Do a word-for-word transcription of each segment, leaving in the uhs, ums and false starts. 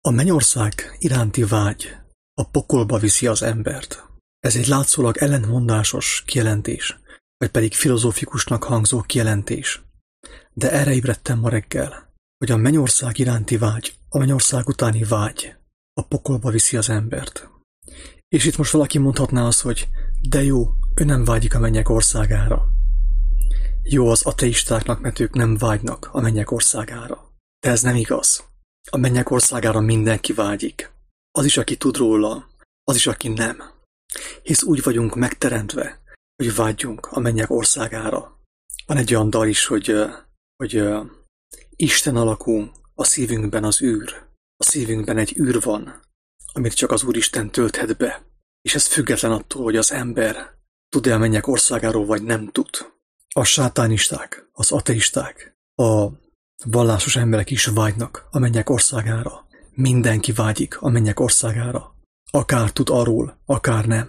A mennyország iránti vágy a pokolba viszi az embert. Ez egy látszólag ellentmondásos kijelentés, vagy pedig filozófikusnak hangzó kijelentés. De erre ébredtem ma reggel, hogy a mennyország iránti vágy, a mennyország utáni vágy a pokolba viszi az embert. És itt most valaki mondhatná azt, hogy de jó, ő nem vágyik a mennyek országára. Jó az ateistáknak, mert ők nem vágynak a mennyek országára. De ez nem igaz. A mennyek országára mindenki vágyik. Az is, aki tud róla, az is, aki nem. Hisz úgy vagyunk megteremtve, hogy vágyjunk a mennyek országára. Van egy olyan dal is, hogy, hogy uh, Isten alakú, a szívünkben az űr. A szívünkben egy űr van, amit csak az Úristen tölthet be. És ez független attól, hogy az ember tud-e a mennyek országáról, vagy nem tud. A sátánisták, az ateisták, a vallásos emberek is vágynak a mennyek országára. Mindenki vágyik a mennyek országára. Akár tud arról, akár nem.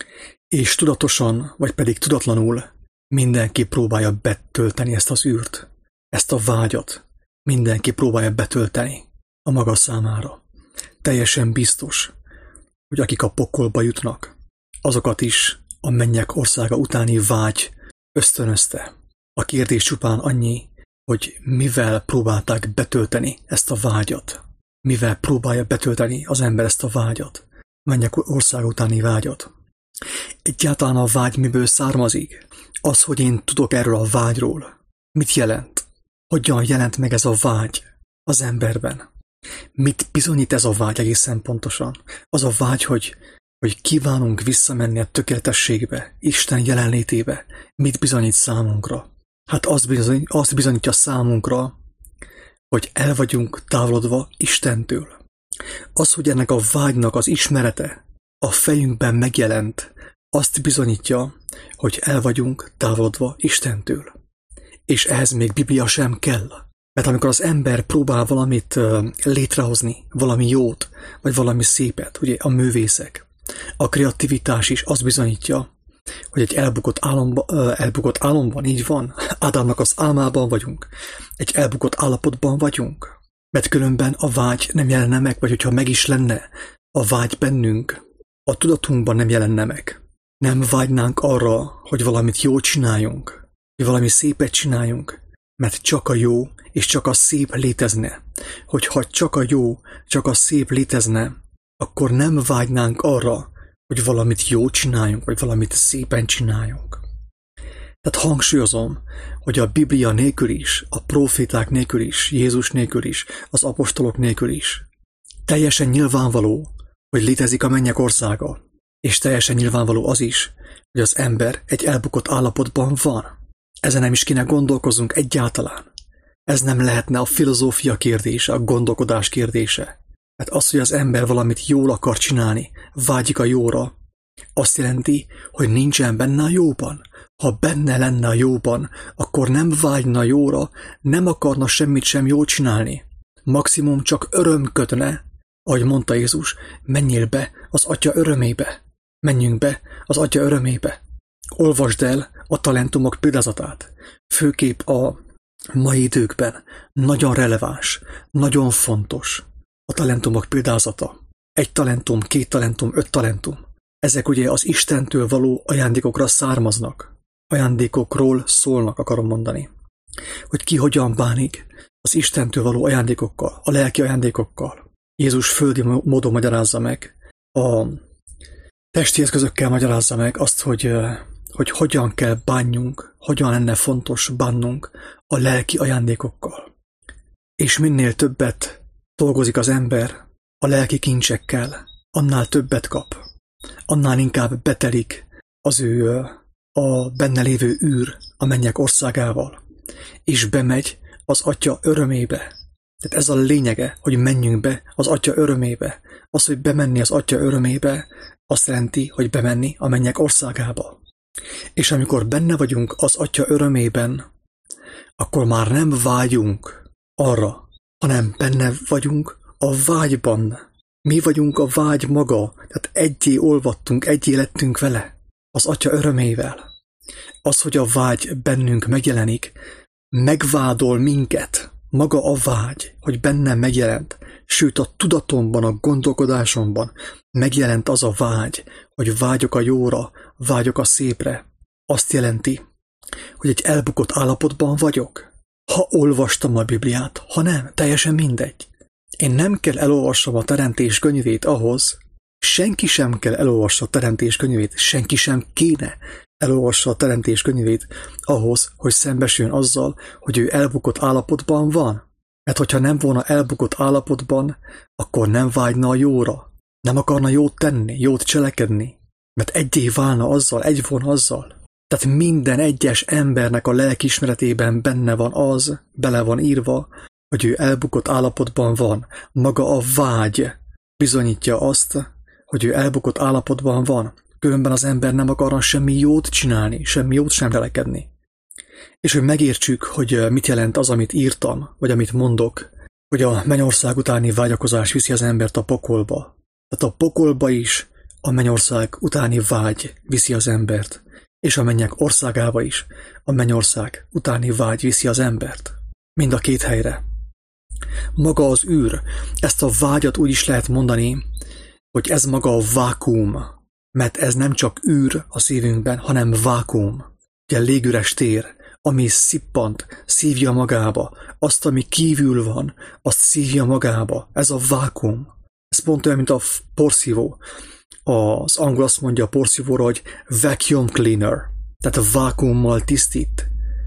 És tudatosan, vagy pedig tudatlanul mindenki próbálja betölteni ezt az űrt. Ezt a vágyat mindenki próbálja betölteni a maga számára. Teljesen biztos, hogy akik a pokolba jutnak, azokat is a mennyek országa utáni vágy ösztönözte. A kérdés csupán annyi, hogy mivel próbálták betölteni ezt a vágyat. Mivel próbálja betölteni az ember ezt a vágyat. Mennyek ország utáni vágyat. Egyáltalán a vágy miből származik? Az, hogy én tudok erről a vágyról. Mit jelent? Hogyan jelent meg ez a vágy az emberben? Mit bizonyít ez a vágy egészen pontosan? Az a vágy, hogy, hogy kívánunk visszamenni a tökéletességbe, Isten jelenlétébe. Mit bizonyít számunkra? Hát azt, bizony, azt bizonyítja számunkra, hogy el vagyunk távolodva Istentől. Az, hogy ennek a vágynak az ismerete a fejünkben megjelent, azt bizonyítja, hogy el vagyunk távolodva Istentől. És ehhez még Biblia sem kell. Mert amikor az ember próbál valamit létrehozni, valami jót, vagy valami szépet, ugye a művészek, a kreativitás is azt bizonyítja, hogy egy elbukott, álomba, elbukott álomban így van. Ádámnak az álmában vagyunk. Egy elbukott állapotban vagyunk. Mert különben a vágy nem jelenne meg, vagy hogyha meg is lenne, a vágy bennünk, a tudatunkban nem jelenne meg. Nem vágynánk arra, hogy valamit jól csináljunk, hogy valami szépet csináljunk, mert csak a jó és csak a szép létezne. Hogyha csak a jó, csak a szép létezne, akkor nem vágynánk arra, hogy valamit jól csináljunk, vagy valamit szépen csináljunk. Tehát hangsúlyozom, hogy a Biblia nélkül is, a proféták nélkül is, Jézus nélkül is, az apostolok nélkül is teljesen nyilvánvaló, hogy létezik a mennyek országa, és teljesen nyilvánvaló az is, hogy az ember egy elbukott állapotban van. Ezen nem is kéne gondolkozzunk egyáltalán. Ez nem lehetne a filozófia kérdése, a gondolkodás kérdése. Mert az, hogy az ember valamit jól akar csinálni, vágyik a jóra, azt jelenti, hogy nincsen benne a jóban. Ha benne lenne a jóban, akkor nem vágyna jóra, nem akarna semmit sem jól csinálni. Maximum csak öröm kötne, ahogy mondta Jézus, menjél be az Atya örömébe. Menjünk be az Atya örömébe. Olvasd el a talentumok példázatát. Főképp a mai időkben nagyon releváns, nagyon fontos a talentumok példázata. Egy talentum, két talentum, öt talentum. Ezek ugye az Istentől való ajándékokra származnak. Ajándékokról szólnak, akarom mondani. Hogy ki hogyan bánik az Istentől való ajándékokkal, a lelki ajándékokkal. Jézus földi módon magyarázza meg, a testi eszközökkel magyarázza meg azt, hogy, hogy hogyan kell bánjunk, hogyan lenne fontos bánnunk a lelki ajándékokkal. És minél többet dolgozik az ember a lelki kincsekkel, annál többet kap. Annál inkább betelik az ő a benne lévő űr a mennyek országával, és bemegy az Atya örömébe. Tehát ez a lényege, hogy menjünk be az Atya örömébe. Az, hogy bemenni az Atya örömébe, azt jelenti, hogy bemenni a mennyek országába. És amikor benne vagyunk az Atya örömében, akkor már nem vágyunk arra, hanem benne vagyunk a vágyban. Mi vagyunk a vágy maga, tehát egyé olvadtunk, egyé lettünk vele, az Atya örömével. Az, hogy a vágy bennünk megjelenik, megvádol minket, maga a vágy, hogy bennem megjelent, sőt a tudatomban, a gondolkodásomban megjelent az a vágy, hogy vágyok a jóra, vágyok a szépre, azt jelenti, hogy egy elbukott állapotban vagyok. Ha olvastam a Bibliát, ha nem, teljesen mindegy. Én nem kell elolvassam a Teremtés könyvét ahhoz, senki sem kell elolvassa a Teremtés könyvét, senki sem kéne elolvassa a Teremtés könyvét ahhoz, hogy szembesüljön azzal, hogy ő elbukott állapotban van. Mert hogyha nem volna elbukott állapotban, akkor nem vágyna a jóra. Nem akarna jót tenni, jót cselekedni. Mert egyé válna azzal, egy volna azzal. Tehát minden egyes embernek a lelkiismeretében benne van az, bele van írva, hogy ő elbukott állapotban van. Maga a vágy bizonyítja azt, hogy ő elbukott állapotban van. Különben az ember nem akarna semmi jót csinálni, semmi jót sem cselekedni. És hogy megértsük, hogy mit jelent az, amit írtam, vagy amit mondok, hogy a mennyország utáni vágyakozás viszi az embert a pokolba. Tehát a pokolba is a mennyország utáni vágy viszi az embert, és a mennyek országába is a mennyország utáni vágy viszi az embert. Mind a két helyre. Maga az űr, ezt a vágyat úgy is lehet mondani, hogy ez maga a vákuum, mert ez nem csak űr a szívünkben, hanem vákuum. Ugye légüres tér, ami szippant, szívja magába, azt, ami kívül van, azt szívja magába. Ez a vákuum. Ez pont olyan, mint a porszívó. Az angol azt mondja a porszívóra, hogy vacuum cleaner, tehát a vákuummal tisztít.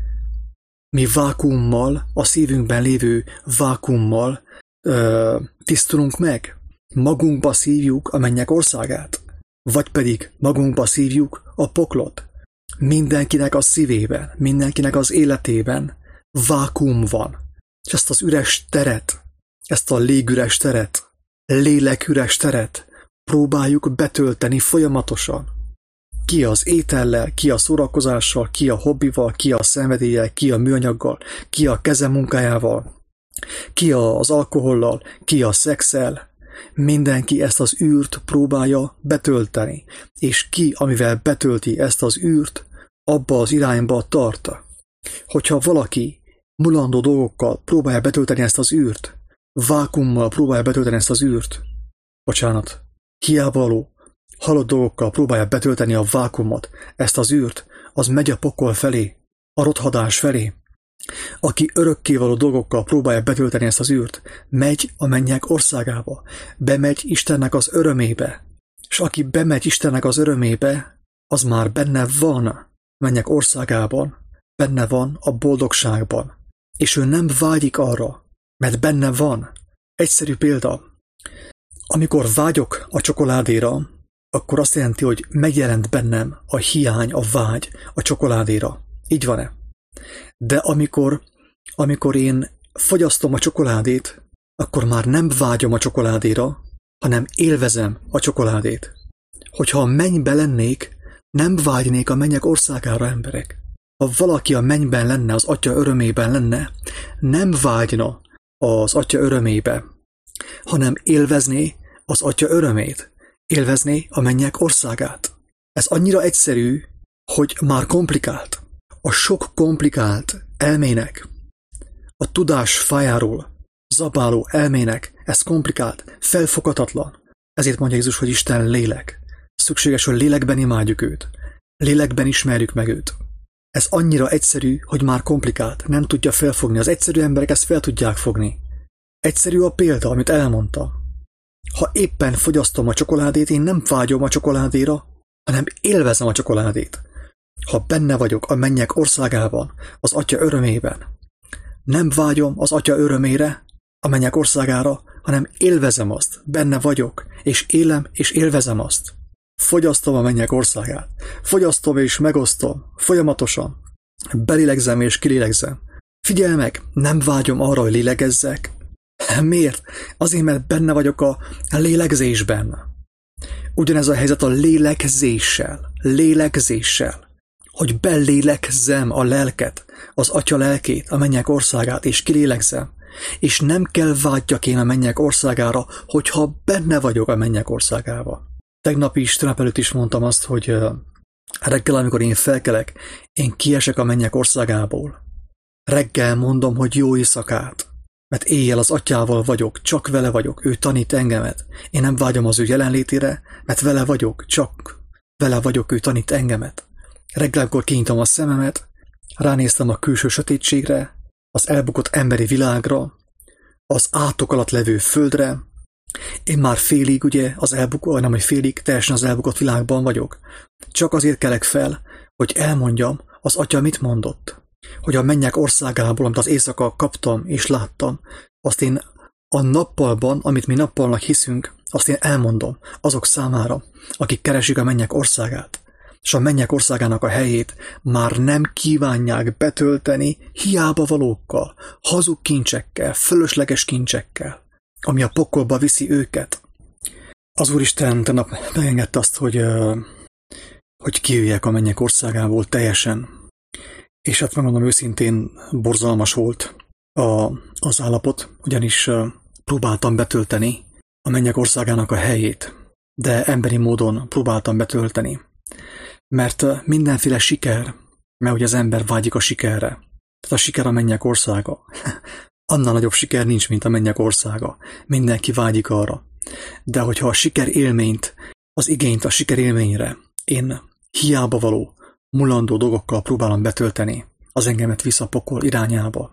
Mi vákuummal, a szívünkben lévő vákuummal ö, tisztulunk meg. Magunkba szívjuk a mennyek országát, vagy pedig magunkba szívjuk a poklot. Mindenkinek a szívében, mindenkinek az életében vákuum van. És ezt az üres teret, ezt a légüres teret, léleküres teret próbáljuk betölteni folyamatosan. Ki az étellel, ki a szórakozással, ki a hobbival, ki a szenvedéllyel, ki a műanyaggal, ki a kezemunkájával, ki az alkohollal, ki a szexel. Mindenki ezt az űrt próbálja betölteni, és ki, amivel betölti ezt az űrt, abba az irányba tart. Hogyha valaki mulandó dolgokkal próbálja betölteni ezt az űrt, vákuummal próbálja betölteni ezt az űrt, bocsánat, hiávaló, halott dolgokkal próbálja betölteni a vákuumot, ezt az űrt, az megy a pokol felé, a rothadás felé. Aki örökkévaló dolgokkal próbálja betölteni ezt az űrt, megy a mennyek országába, bemegy Istennek az örömébe. És aki bemegy Istennek az örömébe, az már benne van mennyek országában, benne van a boldogságban. És ő nem vágyik arra, mert benne van. Egyszerű példa. Amikor vágyok a csokoládéra, akkor azt jelenti, hogy megjelent bennem a hiány, a vágy a csokoládéra. Így van-e? De amikor, amikor én fogyasztom a csokoládét, akkor már nem vágyom a csokoládéra, hanem élvezem a csokoládét. Hogyha a mennybe lennék, nem vágynék a mennyek országára, emberek. Ha valaki a mennyben lenne, az Atya örömében lenne, nem vágyna az Atya örömébe, hanem élvezné az Atya örömét, élvezné a mennyek országát. Ez annyira egyszerű, hogy már komplikált. A sok komplikált elmének, a tudás fájáról zabáló elmének, ez komplikált, felfoghatatlan. Ezért mondja Jézus, hogy Isten lélek. Szükséges, hogy lélekben imádjuk őt. Lélekben ismerjük meg őt. Ez annyira egyszerű, hogy már komplikált, nem tudja felfogni. Az egyszerű emberek ezt fel tudják fogni. Egyszerű a példa, amit elmondta. Ha éppen fogyasztom a csokoládét, én nem vágyom a csokoládéra, hanem élvezem a csokoládét. Ha benne vagyok a mennyek országában, az Atya örömében, nem vágyom az Atya örömére, a mennyek országára, hanem élvezem azt, benne vagyok, és élem és élvezem azt. Fogyasztom a mennyek országát, fogyasztom és megosztom, folyamatosan, belélegzem és kilélegzem. Figyelj meg, nem vágyom arra, hogy lélegezzek. Miért? Azért, mert benne vagyok a lélegzésben. Ugyanez a helyzet a lélegzéssel, lélegzéssel. Hogy belélegzem a lelket, az Atya lelkét, a mennyek országát, és kilélegzem. És nem kell vágyjak én a mennyek országára, hogyha benne vagyok a mennyek országában. Tegnap is, tegnap előtt is mondtam azt, hogy reggel, amikor én felkelek, én kiesek a mennyek országából. Reggel mondom, hogy jó éjszakát. Mert éjjel az atyával vagyok, csak vele vagyok, ő tanít engemet. Én nem vágyom az ő jelenlétére, mert vele vagyok, csak vele vagyok, ő tanít engemet. Reggelkor kinyitom a szememet, ránéztem a külső sötétségre, az elbukott emberi világra, az átok alatt levő földre. Én már félig, ugye, az elbukott, nem, hogy félig, teljesen az elbukott világban vagyok. Csak azért kelek fel, hogy elmondjam, az atya mit mondott. Hogy a mennyek országából, amit az éjszaka kaptam és láttam, azt én a nappalban, amit mi nappalnak hiszünk, azt én elmondom azok számára, akik keresik a mennyek országát. És a mennyek országának a helyét már nem kívánják betölteni hiába valókkal, hazug kincsekkel, fölösleges kincsekkel, ami a pokolba viszi őket. Az Úristen tegnap megengedte azt, hogy, hogy kijöjjek a mennyek országából teljesen. És hát megmondom őszintén, borzalmas volt a, az állapot, ugyanis próbáltam betölteni a mennyek országának a helyét, de emberi módon próbáltam betölteni. Mert mindenféle siker, mert ugye az ember vágyik a sikerre, tehát a siker a mennyek országa. Annál nagyobb siker nincs, mint a mennyek országa. Mindenki vágyik arra. De hogyha a siker élményt, az igényt a siker élményre én hiába való, mulandó dolgokkal próbálom betölteni, az engemet visz a pokol irányába.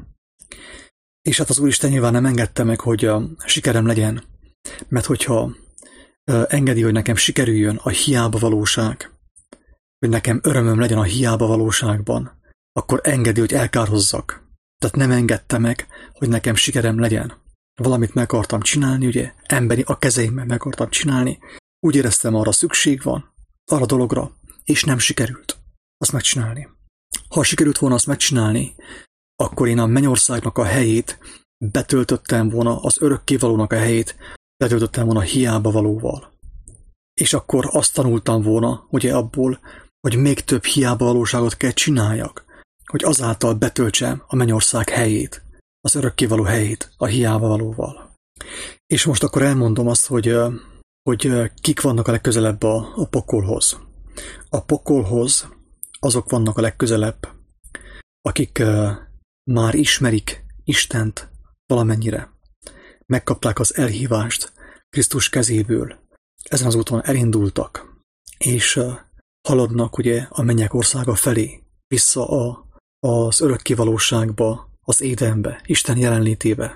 És hát az Úristen nyilván nem engedte meg, hogy a sikerem legyen, mert hogyha engedi, hogy nekem sikerüljön a hiába valóság, hogy nekem örömöm legyen a hiába valóságban, akkor engedi, hogy elkárhozzak. Tehát nem engedte meg, hogy nekem sikerem legyen. Valamit meg akartam csinálni, ugye, emberi a kezeimmel meg akartam csinálni, úgy éreztem, arra szükség van, arra dologra, és nem sikerült azt megcsinálni. Ha sikerült volna azt megcsinálni, akkor én a mennyországnak a helyét betöltöttem volna, az örökkévalónak a helyét betöltöttem volna hiába valóval. És akkor azt tanultam volna, ugye abból, hogy még több hiába valóságot kell csináljak, hogy azáltal betöltsem a mennyország helyét, az örökkévaló helyét a hiába valóval. És most akkor elmondom azt, hogy, hogy kik vannak a legközelebb a, a pokolhoz. A pokolhoz azok vannak a legközelebb, akik uh, már ismerik Istent valamennyire. Megkapták az elhívást Krisztus kezéből. Ezen az úton elindultak, és uh, haladnak ugye a mennyek országa felé, vissza a, az örökkévalóságba, az Édenbe, Isten jelenlétébe.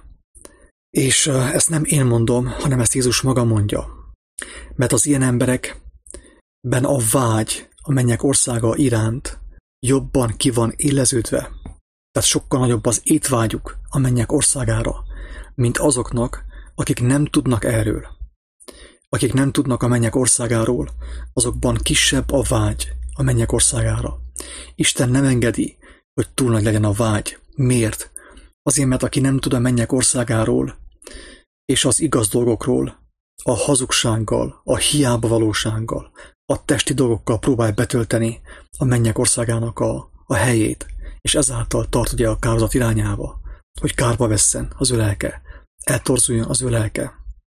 És uh, ezt nem én mondom, hanem ezt Jézus maga mondja. Mert az ilyen emberekben a vágy a mennyek országa iránt jobban ki van éleződve. Tehát sokkal nagyobb az étvágyuk a mennyek országára, mint azoknak, akik nem tudnak erről. Akik nem tudnak a mennyek országáról, azokban kisebb a vágy a mennyek országára. Isten nem engedi, hogy túl nagy legyen a vágy. Miért? Azért, mert aki nem tud a mennyek országáról és az igaz dolgokról, a hazugsággal, a hiába valósággal, a testi dolgokkal próbálj betölteni a mennyek országának a, a helyét, és ezáltal tart ugye a kárhozat irányába, hogy kárba vesszen az ő lelke, eltorzuljon az ő lelke.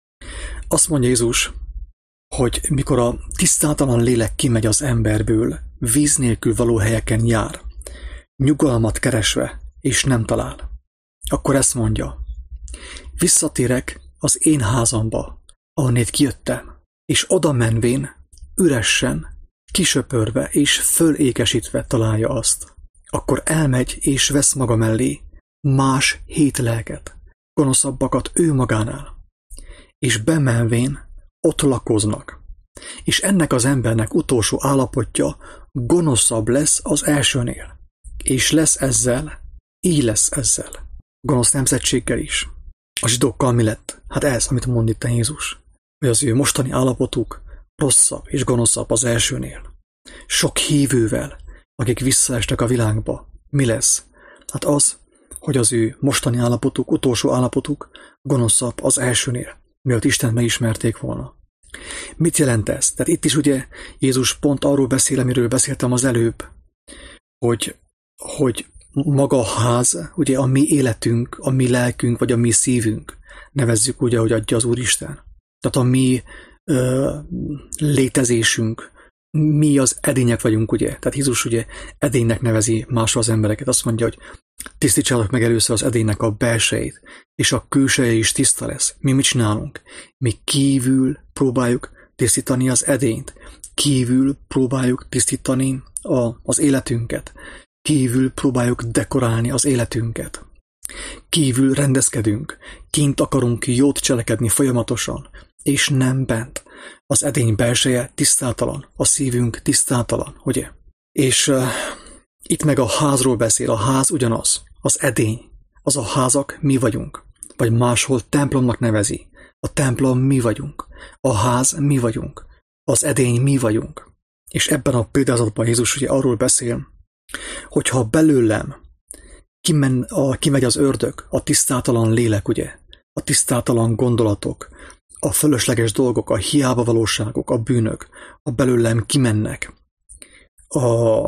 Azt mondja Jézus, hogy mikor a tisztátalan lélek kimegy az emberből, víz nélkül való helyeken jár, nyugalmat keresve, és nem talál, akkor ezt mondja, visszatérek az én házamba, ahonnét kijöttem, és oda menvén, üresen, kisöpörve és fölékesítve találja azt. Akkor elmegy és vesz maga mellé más hét lelket, gonoszabbakat ő magánál, és bemenvén ott lakoznak. És ennek az embernek utolsó állapotja gonoszabb lesz az elsőnél, és lesz ezzel, így lesz ezzel, gonosz nemzetséggel is. A zsidókkal mi lett? Hát ez, amit mond itt Jézus, hogy az ő mostani állapotuk rosszabb és gonoszabb az elsőnél. Sok hívővel, akik visszaestek a világba, mi lesz? Hát az, hogy az ő mostani állapotuk, utolsó állapotuk gonoszabb az elsőnél, mielőtt Istent megismerték volna. Mit jelent ez? Tehát itt is ugye Jézus pont arról beszél, amiről beszéltem az előbb, hogy, hogy maga a ház, ugye a mi életünk, a mi lelkünk, vagy a mi szívünk, nevezzük úgy, ahogy adja az Úristen. Tehát a mi ö, létezésünk, mi az edények vagyunk, ugye? Tehát Jézus ugye edénynek nevezi másra az embereket. Azt mondja, hogy Tisztítsátok meg először az edénynek a belsejét, és a külseje is tiszta lesz. Mi mit csinálunk? Mi kívül próbáljuk tisztítani az edényt. Kívül próbáljuk tisztítani a, az életünket. Kívül próbáljuk dekorálni az életünket. Kívül rendezkedünk. Kint akarunk jót cselekedni folyamatosan, és nem bent. Az edény belseje tisztátalan, a szívünk tisztátalan, ugye? És uh, itt meg a házról beszél, a ház ugyanaz, az edény, az a házak mi vagyunk, vagy máshol templomnak nevezi, a templom mi vagyunk, a ház mi vagyunk, az edény mi vagyunk. És ebben a példázatban Jézus ugye arról beszél, hogyha belőlem kimen, a, kimegy az ördög, a tisztátalan lélek, ugye, a tisztátalan gondolatok, a fölösleges dolgok, a hiába valóságok, a bűnök, a belőlem kimennek. A,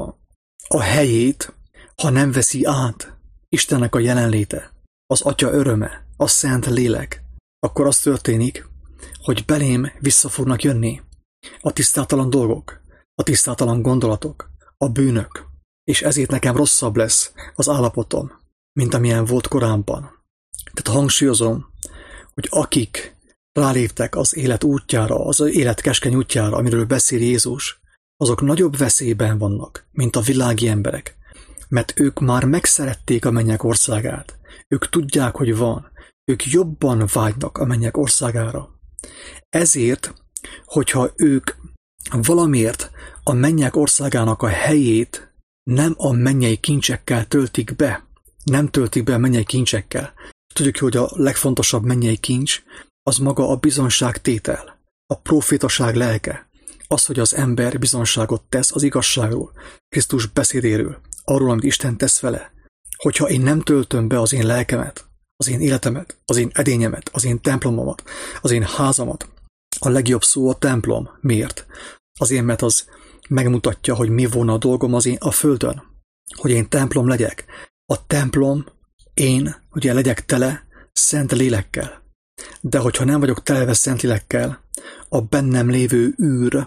a helyét, ha nem veszi át Istennek a jelenléte, az Atya öröme, a Szent Lélek, akkor az történik, hogy belém vissza fognak jönni a tisztátalan dolgok, a tisztátalan gondolatok, a bűnök, és ezért nekem rosszabb lesz az állapotom, mint amilyen volt korábban. Tehát hangsúlyozom, hogy akik ráléptek az élet útjára, az élet keskeny útjára, amiről beszél Jézus, azok nagyobb veszélyben vannak, mint a világi emberek, mert ők már megszerették a mennyek országát, ők tudják, hogy van, ők jobban vágynak a mennyek országára. Ezért, hogyha ők valamiért a mennyek országának a helyét nem a mennyei kincsekkel töltik be, nem töltik be a mennyei kincsekkel. Tudjuk, hogy a legfontosabb mennyei kincs az maga a bizonságtétel, a profétaság lelke, az, hogy az ember bizonságot tesz az igazságról, Krisztus beszédéről, arról, amit Isten tesz vele. Hogyha én nem töltöm be az én lelkemet, az én életemet, az én edényemet, az én templomomat, az én házamat, a legjobb szó a templom. Miért? Azért, mert az megmutatja, hogy mi volna a dolgom az én a földön. Hogy én templom legyek. A templom, én, ugye legyek tele szent lélekkel. De hogyha nem vagyok telve szent lélekkel, a bennem lévő űr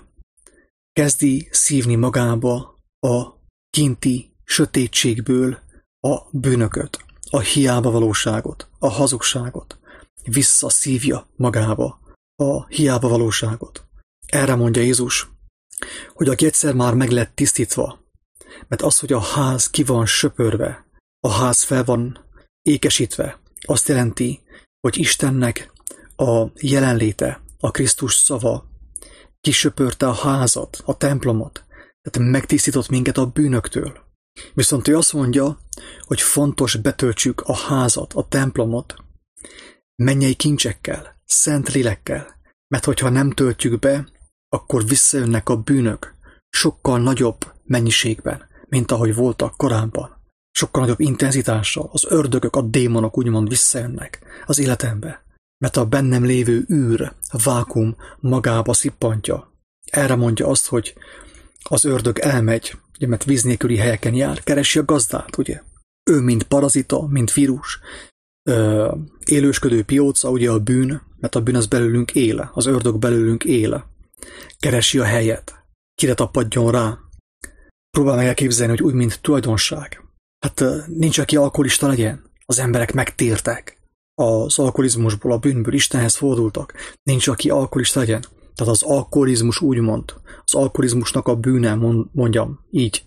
kezdi szívni magába a kinti sötétségből a bűnököt, a hiába valóságot, a hazugságot. Visszaszívja magába a hiába valóságot. Erre mondja Jézus, hogy aki egyszer már meg lett tisztítva, mert az, hogy a ház ki van söpörve, a ház fel van ékesítve, azt jelenti, hogy Istennek a jelenléte, a Krisztus szava kisöpörte a házat, a templomot, tehát megtisztított minket a bűnöktől. Viszont ő azt mondja, hogy fontos betöltsük a házat, a templomot mennyei kincsekkel, szent lélekkel, mert hogyha nem töltjük be, akkor visszajönnek a bűnök sokkal nagyobb mennyiségben, mint ahogy voltak korábban. Sokkal nagyobb intenzitással az ördögök, a démonok úgymond visszajönnek az életembe, mert a bennem lévő űr, a vákum magába szippantja. Erre mondja azt, hogy az ördög elmegy, ugye, mert víz nélküli helyeken jár, keresi a gazdát, ugye. Ő mint parazita, mint vírus, ö, élősködő pióca, ugye a bűn, mert a bűn az belőlünk éle, az ördög belőlünk éle. Keresi a helyet, kire tapadjon rá. Próbál meg elképzelni, hogy úgy, mint tulajdonság. Hát nincs, aki alkoholista legyen. Az emberek megtértek. Az alkoholizmusból, a bűnből Istenhez fordultak. Nincs, aki alkoholista legyen. Tehát az alkoholizmus úgymond, az alkoholizmusnak a bűne, mondjam így,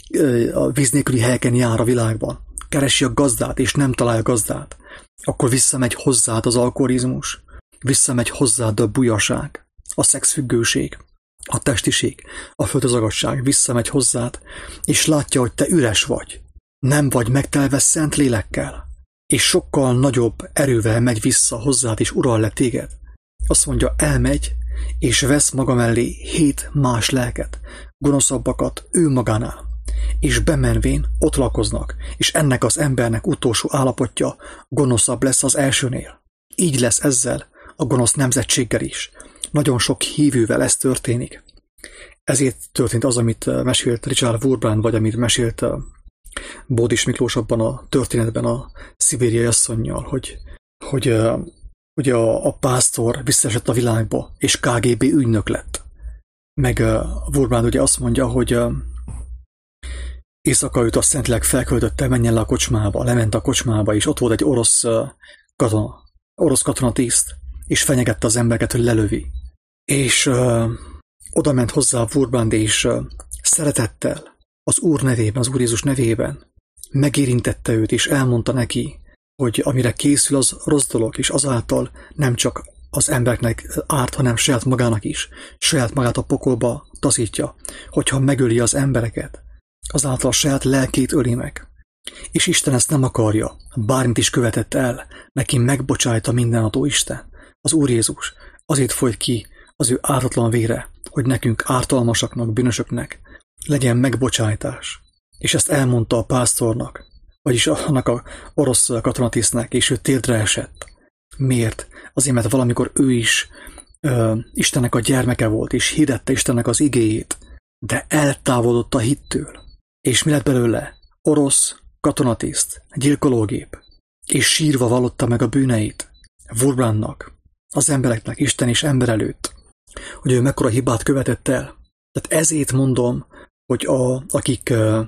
a víz nélküli helyeken jár a világban. Keresi a gazdát, és nem találja gazdát. Akkor visszamegy hozzád az alkoholizmus. Visszamegy hozzád a bujaság, a szexfüggőség, a testiség, a földazagadság. Visszamegy hozzád, és látja, hogy te üres vagy. Nem vagy megtelve szent lélekkel. És sokkal nagyobb erővel megy vissza hozzád, és ural le téged. Azt mondja, elmegy, és vesz maga mellé hét más lelket, gonoszabbakat ő magánál, és bemenvén ott lakoznak, és ennek az embernek utolsó állapotja gonoszabb lesz az elsőnél. Így lesz ezzel a gonosz nemzetséggel is. Nagyon sok hívővel ez történik. Ezért történt az, amit mesélt Richard Wurbrand, vagy amit mesélt Bódis Miklós abban a történetben a szibériai asszonnyal, hogy, hogy ugye a, a pásztor visszaesett a világba, és ká gé bé ügynök lett. Meg uh, Wurbrand ugye azt mondja, hogy, uh, Éjszaka őt a Szentleg felköltötte, menjen le a kocsmába, lement a kocsmába, és ott volt egy orosz katona, orosz katonatiszt, és fenyegette az embereket, hogy lelövi. És uh, oda ment hozzá a Wurmbrand, és uh, szeretettel, az Úr nevében, az Úr Jézus nevében megérintette őt, és elmondta neki, hogy amire készül, az rossz dolog, és azáltal nem csak az embereknek árt, hanem saját magának is, saját magát a pokolba taszítja, hogyha megöli az embereket, azáltal a saját lelkét öli meg. És Isten ezt nem akarja, bármit is követett el, neki megbocsájta mindenható Isten. Az Úr Jézus azért folyt ki az ő ártatlan vére, hogy nekünk ártalmasaknak, bűnösöknek legyen megbocsájtás. És ezt elmondta a pásztornak, vagyis annak a orosz katonatisztnek, és ő térdre esett. Miért? Azért, mert valamikor ő is ö, Istennek a gyermeke volt, és hirdette Istennek az igéjét, de eltávolodott a hittől. És mi lett belőle? Orosz katonatiszt, gyilkológép, és sírva vallotta meg a bűneit Wurmbrandnak, az embereknek, Isten és ember előtt, hogy ő mekkora hibát követett el. Tehát ezért mondom, hogy a, akik uh,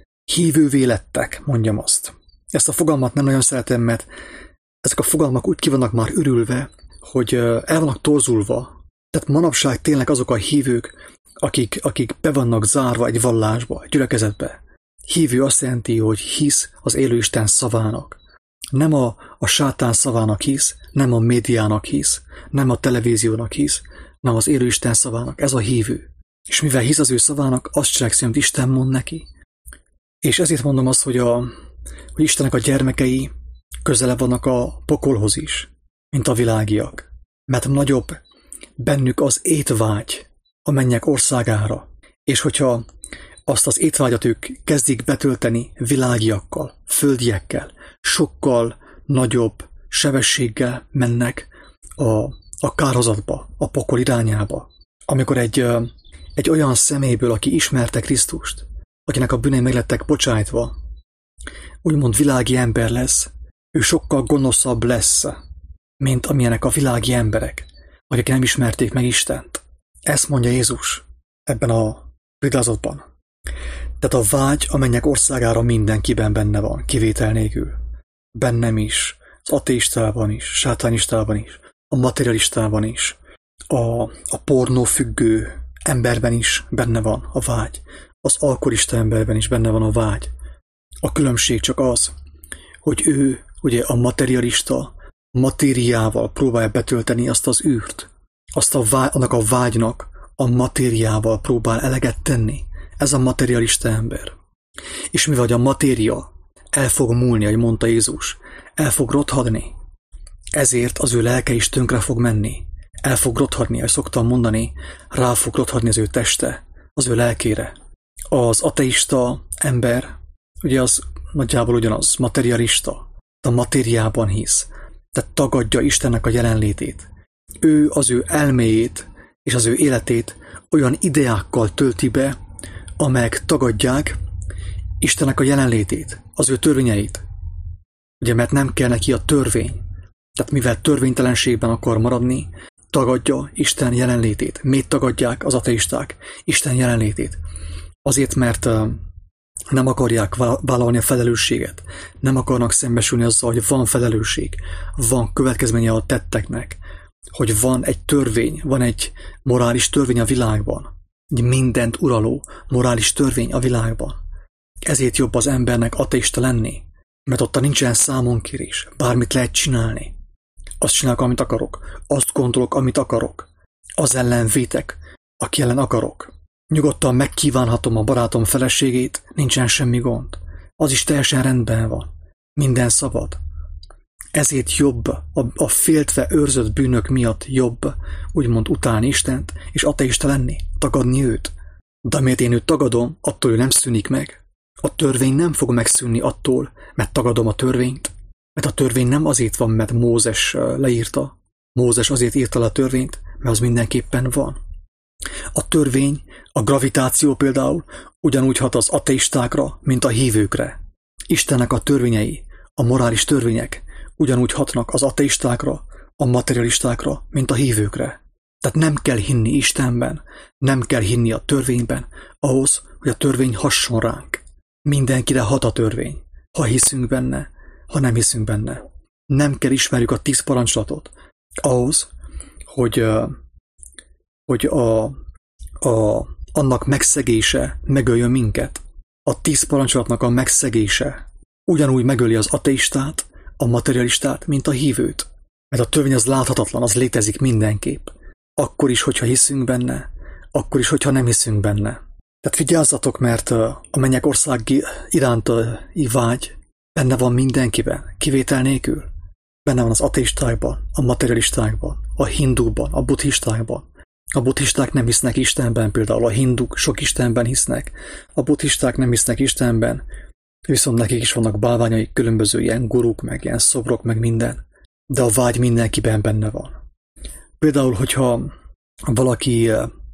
hívővé lettek, mondjam azt. Ezt a fogalmat nem nagyon szeretem, mert ezek a fogalmak úgy ki vannak már ürülve, hogy uh, el vannak torzulva. Tehát manapság tényleg azok a hívők, akik, akik be vannak zárva egy vallásba, egy gyülekezetbe. Hívő azt jelenti, hogy hisz az élő Isten szavának. Nem a, a sátán szavának hisz, nem a médiának hisz, nem a televíziónak hisz, nem az élő Isten szavának. Ez a hívő. És mivel hisz az ő szavának, azt cselekszi, amit Isten mond neki. És ezért mondom azt, hogy, a, hogy Istennek a gyermekei közelebb vannak a pokolhoz is, mint a világiak. Mert nagyobb bennük az étvágy a mennyek országára. És hogyha azt az étvágyat ők kezdik betölteni világiakkal, földiekkel, sokkal nagyobb sebességgel mennek a, a kárhozatba, a pokol irányába. Amikor egy, egy olyan személyből, aki ismerte Krisztust, akinek a bűnei meg lettek bocsájtva, úgymond világi ember lesz, ő sokkal gonoszabb lesz, mint amilyenek a világi emberek, akik nem ismerték meg Istent. Ezt mondja Jézus ebben a példázatban. Tehát a vágy a mennyek országára mindenkiben benne van, kivétel nélkül. Bennem is, az ateistában is, sátánistában is, a materialistában is, a, a pornófüggő emberben is benne van a vágy, az alkoholista emberben is benne van a vágy. A különbség csak az, hogy ő, ugye a materialista, matériával próbálja betölteni azt az űrt, azt a vágy, annak a vágynak a matériával próbál eleget tenni. Ez a materialista ember. És mivel a matéria el fog múlni, ahogy mondta Jézus, el fog rothadni, ezért az ő lelke is tönkre fog menni. El fog rothadni, ahogy szoktam mondani, rá fog rothadni az ő teste, az ő lelkére. Az ateista ember, ugye az nagyjából ugyanaz, materialista, a matériában hisz, tehát tagadja Istennek a jelenlétét. Ő az ő elméjét és az ő életét olyan ideákkal tölti be, amelyek tagadják Istennek a jelenlétét, az ő törvényeit. Ugye, mert nem kell neki a törvény. Tehát mivel törvénytelenségben akar maradni, tagadja Isten jelenlétét. Miért tagadják az ateisták Isten jelenlétét? Azért, mert nem akarják vállalni a felelősséget. Nem akarnak szembesülni azzal, hogy van felelősség, van következménye a tetteknek, hogy van egy törvény, van egy morális törvény a világban. Egy mindent uraló, morális törvény a világban. Ezért jobb az embernek ateista lenni, mert ott nincsen számonkérés, bármit lehet csinálni. Azt csinálok, amit akarok, azt gondolok, amit akarok. Az ellen vétek, aki ellen akarok. Nyugodtan megkívánhatom a barátom feleségét, nincsen semmi gond. Az is teljesen rendben van. Minden szabad. Ezért jobb, a, a féltve őrzött bűnök miatt jobb, úgymond utálni Istent, és ateista lenni, tagadni őt. De miért én őt tagadom, attól ő nem szűnik meg. A törvény nem fog megszűnni attól, mert tagadom a törvényt. Mert a törvény nem azért van, mert Mózes leírta. Mózes azért írta le a törvényt, mert az mindenképpen van. A törvény, a gravitáció például ugyanúgy hat az ateistákra, mint a hívőkre. Istennek a törvényei, a morális törvények ugyanúgy hatnak az ateistákra, a materialistákra, mint a hívőkre. Tehát nem kell hinni Istenben, nem kell hinni a törvényben, ahhoz, hogy a törvény hasson ránk. Mindenkire hat a törvény, ha hiszünk benne, ha nem hiszünk benne. Nem kell ismerjük a tíz parancsolatot ahhoz, hogy, hogy a, a, annak megszegése megöljön minket. A tíz parancsolatnak a megszegése ugyanúgy megöli az ateistát, a materialistát, mint a hívőt. Mert a törvény az láthatatlan, az létezik mindenképp. Akkor is, hogyha hiszünk benne, akkor is, hogyha nem hiszünk benne. Tehát vigyázzatok, mert a mennyek ország iránti vágy benne van mindenkiben, kivétel nélkül. Benne van az ateistákban, a materialistákban, a hindukban, a buddhistákban. A buddhisták nem hisznek Istenben, például a hinduk sok Istenben hisznek. A buddhisták nem hisznek Istenben, viszont nekik is vannak bálványaik, különböző ilyen guruk, meg ilyen szobrok, meg minden. De a vágy mindenkiben benne van. Például, hogyha valaki,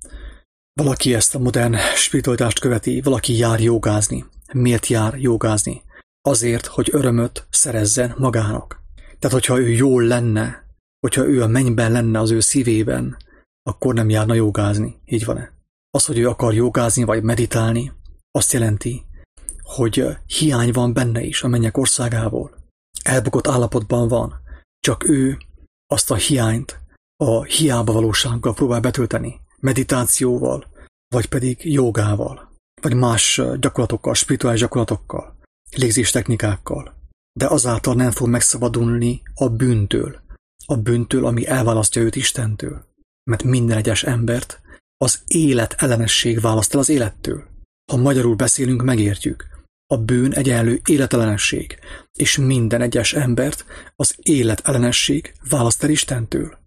valaki ezt a modern spiritualitást követi, valaki jár jogázni. Miért jár jogázni? Azért, hogy örömöt szerezzen magának. Tehát, hogyha ő jól lenne, hogyha ő a mennyben lenne az ő szívében, akkor nem járna jogázni. Így van-e? Az, hogy ő akar jogázni vagy meditálni, azt jelenti, hogy hiány van benne is a mennyek országából. Elbukott állapotban van. Csak ő azt a hiányt a hiába valósággal próbál betölteni. Meditációval, vagy pedig jogával, vagy más gyakorlatokkal, spirituális gyakorlatokkal, légzés technikákkal. De azáltal nem fog megszabadulni a bűntől. A bűntől, ami elválasztja őt Istentől. Mert minden egyes embert az élet ellenesség választ el az élettől. Ha magyarul beszélünk, megértjük. A bűn egyenlő életellenesség, és minden egyes embert az életellenesség választ el Istentől.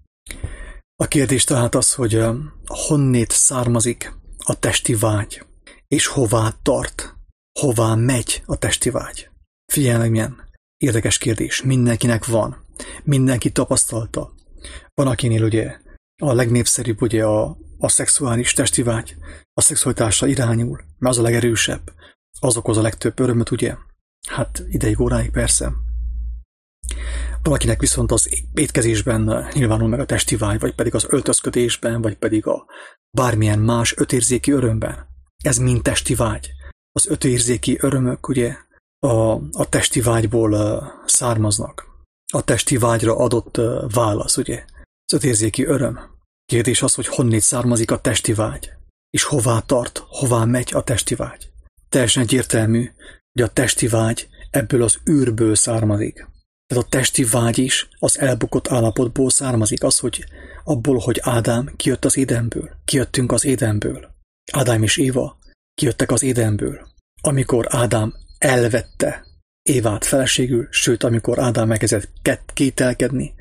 A kérdés tehát az, hogy honnét származik a testi vágy, és hová tart, hová megy a testi vágy. Figyelj, milyen érdekes kérdés. Mindenkinek van. Mindenki tapasztalta. Van, akinél ugye a legnépszerűbb ugye a, a szexuális testi vágy, a szexualitásra irányul, mert az a legerősebb. Az okoz a legtöbb örömöt, ugye? Hát ideig, óráig persze. Valakinek viszont az étkezésben nyilvánul meg a testi vágy, vagy pedig az öltözködésben, vagy pedig a bármilyen más ötérzéki örömben. Ez mind testi vágy. Az ötérzéki örömök ugye a, a testi vágyból uh, származnak. A testi vágyra adott uh, válasz, ugye? Az ötérzéki öröm. Kérdés az, hogy honnét származik a testi vágy, és hová tart, hová megy a testi vágy. Teljesen egyértelmű, hogy a testi vágy ebből az űrből származik. Tehát a testi vágy is az elbukott állapotból származik, az, hogy abból, hogy Ádám kijött az Édenből. Kijöttünk az Édenből. Ádám és Éva kijöttek az Édenből. Amikor Ádám elvette Évát feleségül, sőt, amikor Ádám elkezdett kételkedni,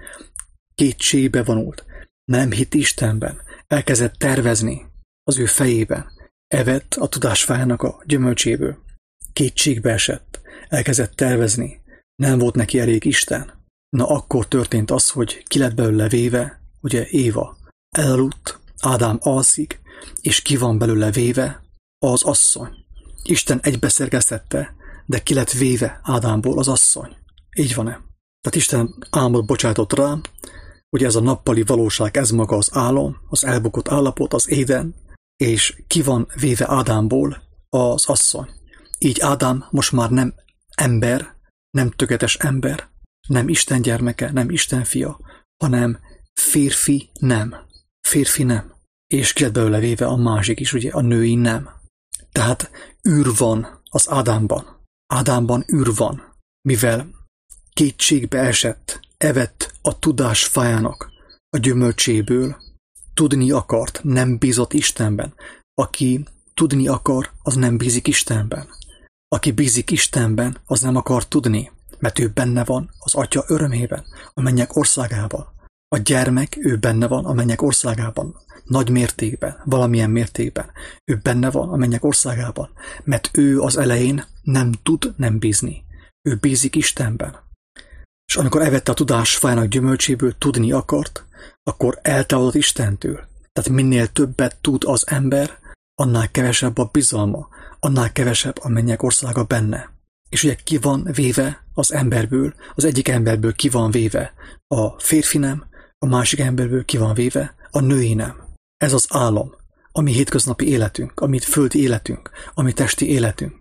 kétségbe vonult, nem hitt Istenben, elkezdett tervezni az ő fejében, evett a tudásfájának a gyümölcséből, kétségbe esett, elkezdett tervezni, nem volt neki elég Isten. Na akkor történt az, hogy ki lett belőle véve, ugye Éva elaludt, Ádám alszik, és ki van belőle véve az asszony. Isten egybeszerkesztette, de ki lett véve Ádámból az asszony. Így van-e? Tehát Isten álmot bocsátott rá, ugye ez a nappali valóság, ez maga az álom, az elbukott állapot, az Éden, és ki van véve Ádámból az asszony. Így Ádám most már nem ember, nem tökéletes ember, nem Isten gyermeke, nem Isten fia, hanem férfi nem. Férfi nem. És ki lett belőle véve a másik is, ugye a női nem. Tehát űr van az Ádámban. Ádámban űr van, mivel kétségbe esett, evett a tudás fájának a gyümölcséből, tudni akart, nem bízott Istenben. Aki tudni akar, az nem bízik Istenben. Aki bízik Istenben, az nem akar tudni, mert ő benne van az Atya örömében, a mennyek országában. A gyermek, ő benne van a mennyek országában, nagy mértékben, valamilyen mértékben. Ő benne van a mennyek országában, mert ő az elején nem tud nem bízni. Ő bízik Istenben. És amikor evette a tudás fájának gyümölcséből, tudni akart, akkor eltávolodott Istentől. Tehát minél többet tud az ember, annál kevesebb a bizalma, annál kevesebb a mennyek országa benne. És ugye ki van véve az emberből, az egyik emberből ki van véve a férfi nem, a másik emberből ki van véve a női nem. Ez az álom, ami hétköznapi életünk, ami földi életünk, ami testi életünk.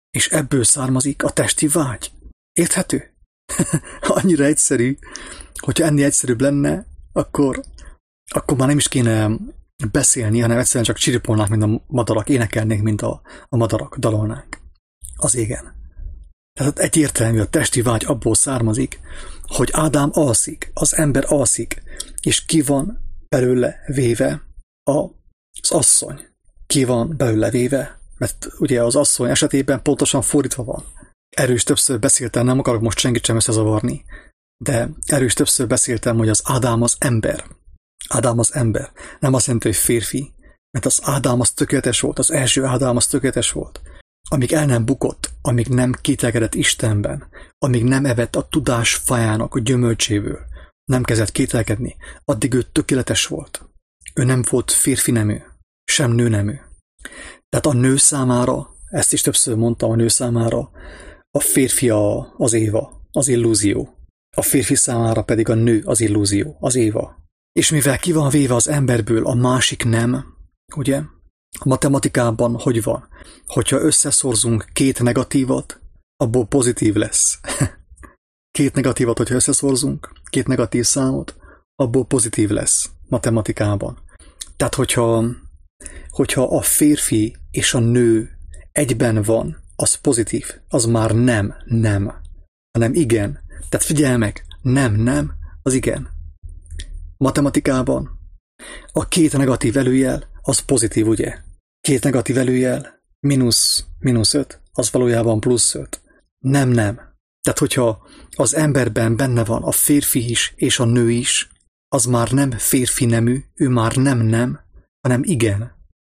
és ebből származik a testi vágy. Érthető? Annyira egyszerű, hogyha ennél egyszerűbb lenne, akkor, akkor már nem is kéne beszélni, hanem egyszerűen csak csiripolnák, mint a madarak, énekelnénk, mint a, a madarak, dalolnánk az égen. Tehát egyértelmű, a testi vágy abból származik, hogy Ádám alszik, az ember alszik, és ki van belőle véve az asszony. Ki van belőle véve, mert ugye az asszony esetében pontosan fordítva van. Erről is többször beszéltem, nem akarok most senkit sem összezavarni, de erről is többször beszéltem, hogy az Ádám az ember. Ádám az ember. Nem azt jelenti, hogy férfi, mert az Ádám az tökéletes volt, az első Ádám az tökéletes volt. Amíg el nem bukott, amíg nem kételkedett Istenben, amíg nem evett a tudás fajának a gyümölcséből, nem kezdett kételkedni, addig ő tökéletes volt. Ő nem volt férfi nemű, sem nő nemű. Tehát a nő számára, ezt is többször mondtam, a nő számára, a férfi a, az Éva, az illúzió. A férfi számára pedig a nő az illúzió, az Éva. És mivel ki van véve az emberből a másik nem, ugye? A matematikában hogy van? Hogyha összeszorzunk két negatívat, abból pozitív lesz. Két negatívat, hogyha összeszorzunk, két negatív számot, abból pozitív lesz matematikában. Tehát, hogyha, hogyha a férfi és a nő egyben van, az pozitív, az már nem, nem, hanem igen. Tehát figyelj meg, nem, nem, az igen. Matematikában a két negatív előjel, az pozitív, ugye? Két negatív előjel, mínusz, mínusz öt, az valójában plusz öt. Nem, nem. Tehát, hogyha az emberben benne van a férfi is és a nő is, az már nem férfi nemű, ő már nem nem, hanem igen.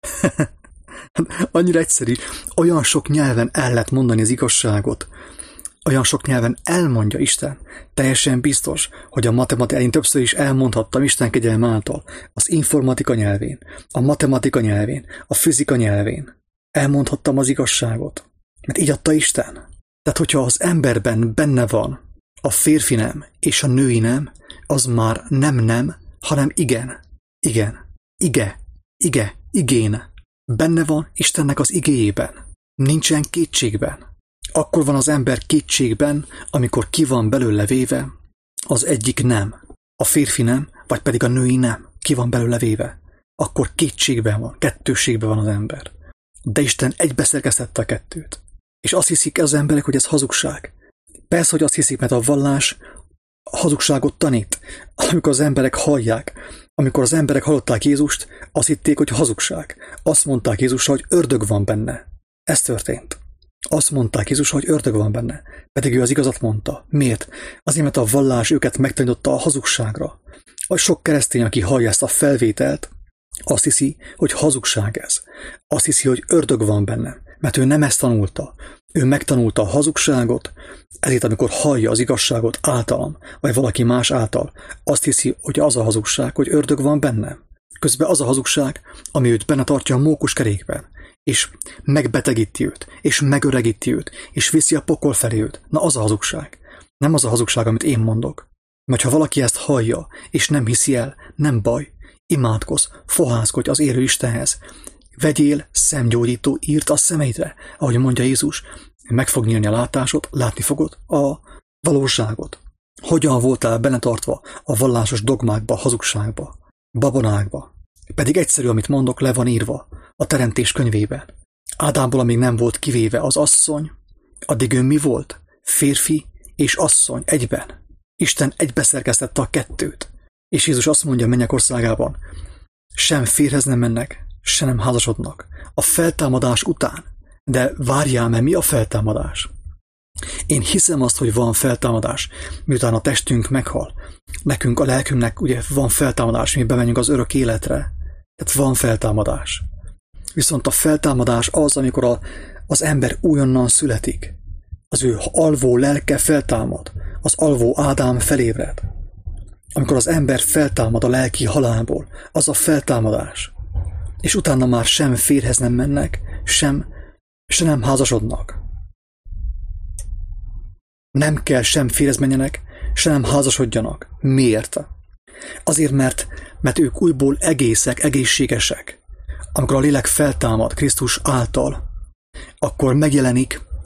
Annyira egyszerű. Olyan sok nyelven el lehet mondani az igazságot, olyan sok nyelven elmondja Isten. Teljesen biztos, hogy a matematika, én többször is elmondhattam Isten kegyelme által, az informatika nyelvén, a matematika nyelvén, a fizika nyelvén. Elmondhattam az igazságot. Mert így adta Isten. Tehát, hogyha az emberben benne van a férfi nem és a női nem, az már nem nem, hanem igen. Igen. Ige. Ige. Igén. Benne van Istennek az igéjében. Nincsen kétségben. Akkor van az ember kétségben, amikor ki van belőle véve, az egyik nem, a férfi nem, vagy pedig a női nem, ki van belőle véve. Akkor kétségben van, kettőségben van az ember. De Isten egybeszerkesztette a kettőt. És azt hiszik az emberek, hogy ez hazugság. Persze, hogy azt hiszik, mert a vallás hazugságot tanít. Amikor az emberek hallják, amikor az emberek hallották Jézust, azt hitték, hogy hazugság. Azt mondták Jézusra, hogy ördög van benne. Ez történt. Azt mondták Jézusra, hogy ördög van benne. Pedig ő az igazat mondta. Miért? Azért, mert a vallás őket megtanította a hazugságra. A sok keresztény, aki hallja ezt a felvételt, azt hiszi, hogy hazugság ez. Azt hiszi, hogy ördög van benne. Mert ő nem ezt tanulta. Ő megtanulta a hazugságot, ezért amikor hallja az igazságot általam, vagy valaki más által, azt hiszi, hogy az a hazugság, hogy ördög van benne. Közben az a hazugság, ami őt benne tartja a mókus kerékben, és megbetegíti őt, és megöregíti őt, és viszi a pokol felé őt. Na, az a hazugság. Nem az a hazugság, amit én mondok. Mert ha valaki ezt hallja, és nem hiszi el, nem baj, imádkozz, fohászkodj az élő Istenhez. Vegyél szemgyógyító írt a szemeidre, ahogy mondja Jézus, meg fog nyílni a látásod, látni fogod a valóságot. Hogyan voltál benne tartva a vallásos dogmákba, hazugságba, babonákba? Pedig egyszerű, amit mondok, le van írva a Teremtés könyvében. Ádámból, amíg nem volt kivéve az asszony, addig ő mi volt? Férfi és asszony egyben. Isten egybeszerkesztette a kettőt. És Jézus azt mondja a mennyek országában, sem férhez nem mennek, se nem házasodnak. A feltámadás után. De várjál, mert mi a feltámadás? Én hiszem azt, hogy van feltámadás, miután a testünk meghal. Nekünk, a lelkünknek ugye van feltámadás, mi bemegyünk az örök életre. Tehát van feltámadás. Viszont a feltámadás az, amikor a, az ember újonnan születik. Az ő alvó lelke feltámad. Az alvó Ádám felébred. Amikor az ember feltámad a lelki halálból, az a feltámadás. És utána már sem férhez nem mennek, sem, sem nem házasodnak. Nem kell sem férhez menjenek, sem nem házasodjanak. Miért? Azért, mert, mert ők újból egészek, egészségesek. Amikor a lélek feltámad Krisztus által, akkor megjelenik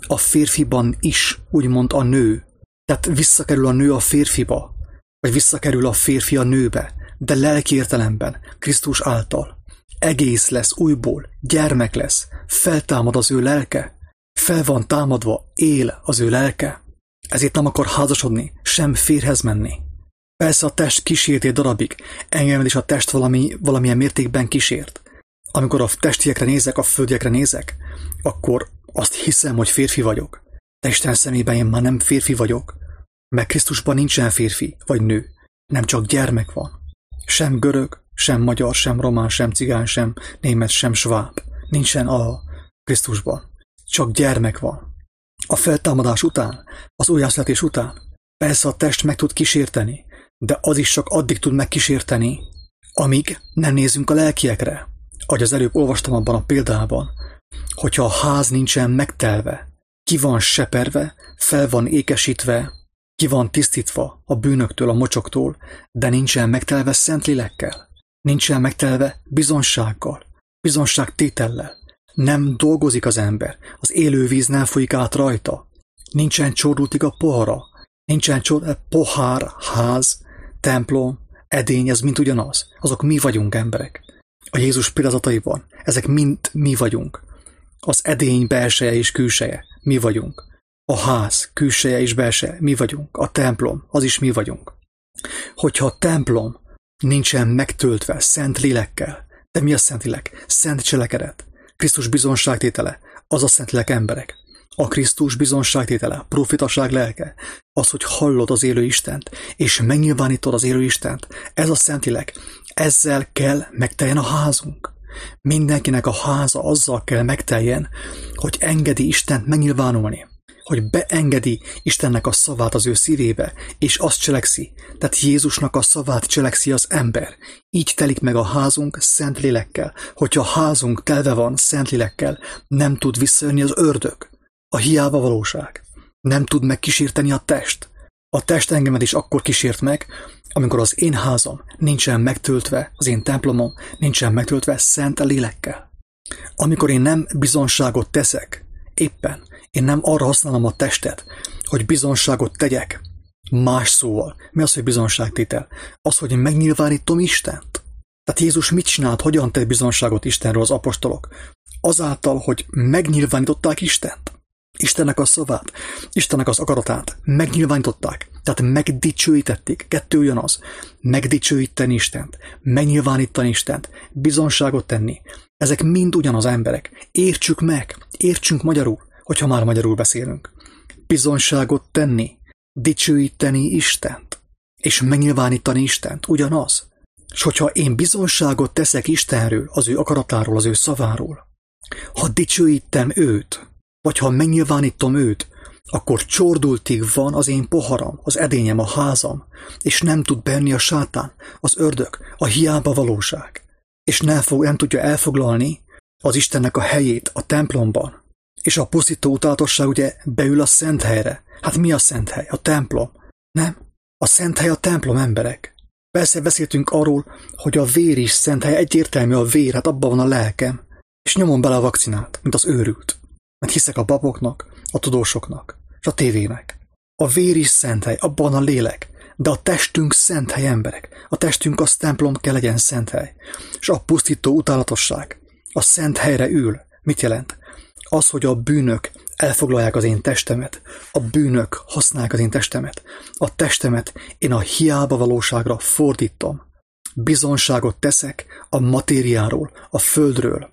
a férfiban is, úgymond a nő. Tehát visszakerül a nő a férfiba, vagy visszakerül a férfi a nőbe, de lelki értelemben, Krisztus által. Egész lesz újból, gyermek lesz, feltámad az ő lelke, fel van támadva, él az ő lelke. Ezért nem akar házasodni, sem férhez menni. Persze a test kísért egy darabig, engem is a test valami, valamilyen mértékben kísért. Amikor a testiekre nézek, a földiekre nézek, akkor azt hiszem, hogy férfi vagyok. De Isten szemében én már nem férfi vagyok, mert Krisztusban nincsen férfi vagy nő, nem csak gyermek van. Sem görög, sem magyar, sem román, sem cigány, sem német, sem sváb. Nincsen a Krisztusban. Csak gyermek van. A feltámadás után, az újjászületés után, persze a test meg tud kísérteni, de az is csak addig tud megkísérteni, amíg nem nézünk a lelkiekre. Ahogy az előbb olvastam abban a példában, hogyha a ház nincsen megtelve, ki van seperve, fel van ékesítve, ki van tisztítva a bűnöktől, a mocsoktól, de nincsen megtelve szent lélekkel, nincsen megtelve bizonsággal, bizonságtétellel. Nem dolgozik az ember, az élő víz nem folyik át rajta, nincsen csordultig a pohara, nincsen csord, pohár, ház, templom, edény, ez mind ugyanaz. Azok mi vagyunk emberek. A Jézus példázataiban ezek mind mi vagyunk. Az edény belseje és külseje, mi vagyunk. A ház külseje és belseje, mi vagyunk. A templom, az is mi vagyunk. Hogyha a templom nincsen megtöltve szent lélekkel, de mi a szent lélek? Szent cselekedet. Krisztus bizonságtétele, az a szent lélek emberek. A Krisztus bizonságtétele, profitaság lelke, az, hogy hallod az élő Istent, és megnyilvánítod az élő Istent, ez a Szentlélek, ezzel kell megteljen a házunk. Mindenkinek a háza azzal kell megteljen, hogy engedi Istent megnyilvánulni, hogy beengedi Istennek a szavát az ő szívébe, és azt cselekszi, tehát Jézusnak a szavát cselekszi az ember. Így telik meg a házunk szent lélekkel. Hogyha a házunk telve van szent lélekkel, nem tud visszajönni az ördög. A hiába valóság. Nem tud megkísérteni a test. A test engemet is akkor kísért meg, amikor az én házam nincsen megtöltve, az én templomom nincsen megtöltve szent lélekkel. Amikor én nem bizonságot teszek, éppen én nem arra használom a testet, hogy bizonságot tegyek. Más szóval, mi az, hogy bizonságtétel? Az, hogy megnyilvánítom Istent. Tehát Jézus mit csinált, hogyan tett bizonságot Istenről az apostolok? Azáltal, hogy megnyilvánították Istent. Istennek a szavát, Istennek az akaratát megnyilvánították, tehát megdicsőítették, kettő ugyanaz, megdicsőíteni Istent, megnyilvánítani Istent, bizonságot tenni. Ezek mind ugyanaz emberek. Értsük meg, értsünk magyarul, hogyha már magyarul beszélünk. Bizonságot tenni, dicsőíteni Istent, és megnyilvánítani Istent, ugyanaz. És hogyha én bizonságot teszek Istenről, az ő akaratáról, az ő szaváról, ha dicsőítem őt, vagy ha megnyilvánítom őt, akkor csordultig van az én poharam, az edényem, a házam, és nem tud benni a sátán, az ördög, a hiába valóság, és nem, fog, nem tudja elfoglalni az Istennek a helyét a templomban. És a pusztító utálatosság ugye beül a szent helyre. Hát mi a szent hely? A templom. Nem? A szent hely a templom, emberek. Persze beszéltünk arról, hogy a vér is szent hely, egyértelmű a vér, hát abban van a lelkem, és nyomom bele a vakcinát, mint az őrült. Mert hiszek a baboknak, a tudósoknak, és a tévének. A vér is szent hely, abban a lélek, de a testünk szent hely, emberek. A testünk az templom kell legyen szent hely. És a pusztító utálatosság a szent helyre ül. Mit jelent? Az, hogy a bűnök elfoglalják az én testemet, a bűnök használják az én testemet, a testemet én a hiába valóságra fordítom. Bizonságot teszek a matériáról, a földről,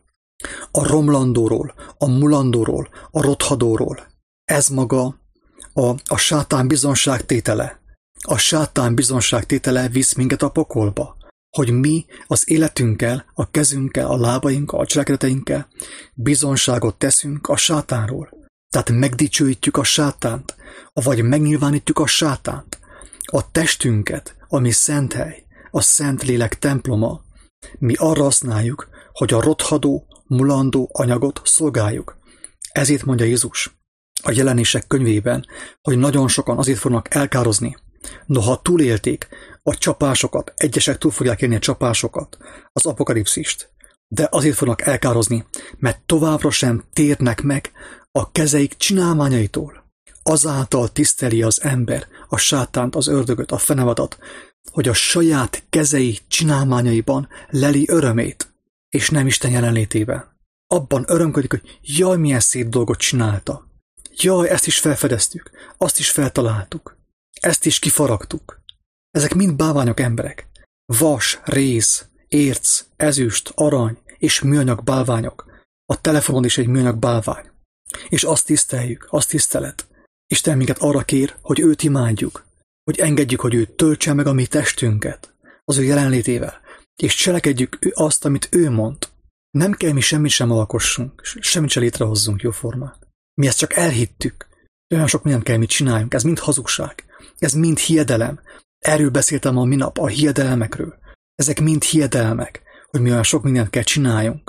a romlandóról, a mulandóról, a rothadóról. Ez maga a, a sátán bizonságtétele. A sátán bizonságtétele visz minket a pokolba, hogy mi az életünkkel, a kezünkkel, a lábainkkal, a cselekedeteinkkel bizonságot teszünk a sátánról. Tehát megdicsőítjük a sátánt, vagy megnyilvánítjuk a sátánt. A testünket, ami szent hely, a szent lélek temploma, mi arra használjuk, hogy a rothadó, mulandó anyagot szolgáljuk. Ezért mondja Jézus a Jelenések könyvében, hogy nagyon sokan azért fognak elkározni, noha túlélték a csapásokat, egyesek túl fogják élni a csapásokat, az apokalipszist, de azért fognak elkározni, mert továbbra sem térnek meg a kezeik csinálmányaitól. Azáltal tiszteli az ember a sátánt, az ördögöt, a fenevadat, hogy a saját kezei csinálmányaiban leli örömét, és nem Isten jelenlétében. Abban örömködik, hogy jaj, milyen szép dolgot csinálta. Jaj, ezt is felfedeztük, azt is feltaláltuk, ezt is kifaragtuk. Ezek mind bálványok emberek. Vas, réz, érc, ezüst, arany és műanyag bálványok. A telefonon is egy műanyag bálvány. És azt tiszteljük, azt tisztelet. Isten minket arra kér, hogy őt imádjuk, hogy engedjük, hogy ő töltse meg a mi testünket az ő jelenlétével, és cselekedjük azt, amit ő mond. Nem kell mi semmit sem alkossunk, semmit sem létrehozzunk jóformán. Mi ezt csak elhittük. Olyan sok mindent kell, mit csináljunk. Ez mind hazugság. Ez mind hiedelem. Erről beszéltem a minap, a hiedelmekről. Ezek mind hiedelmek, hogy mi olyan sok mindent kell csináljunk.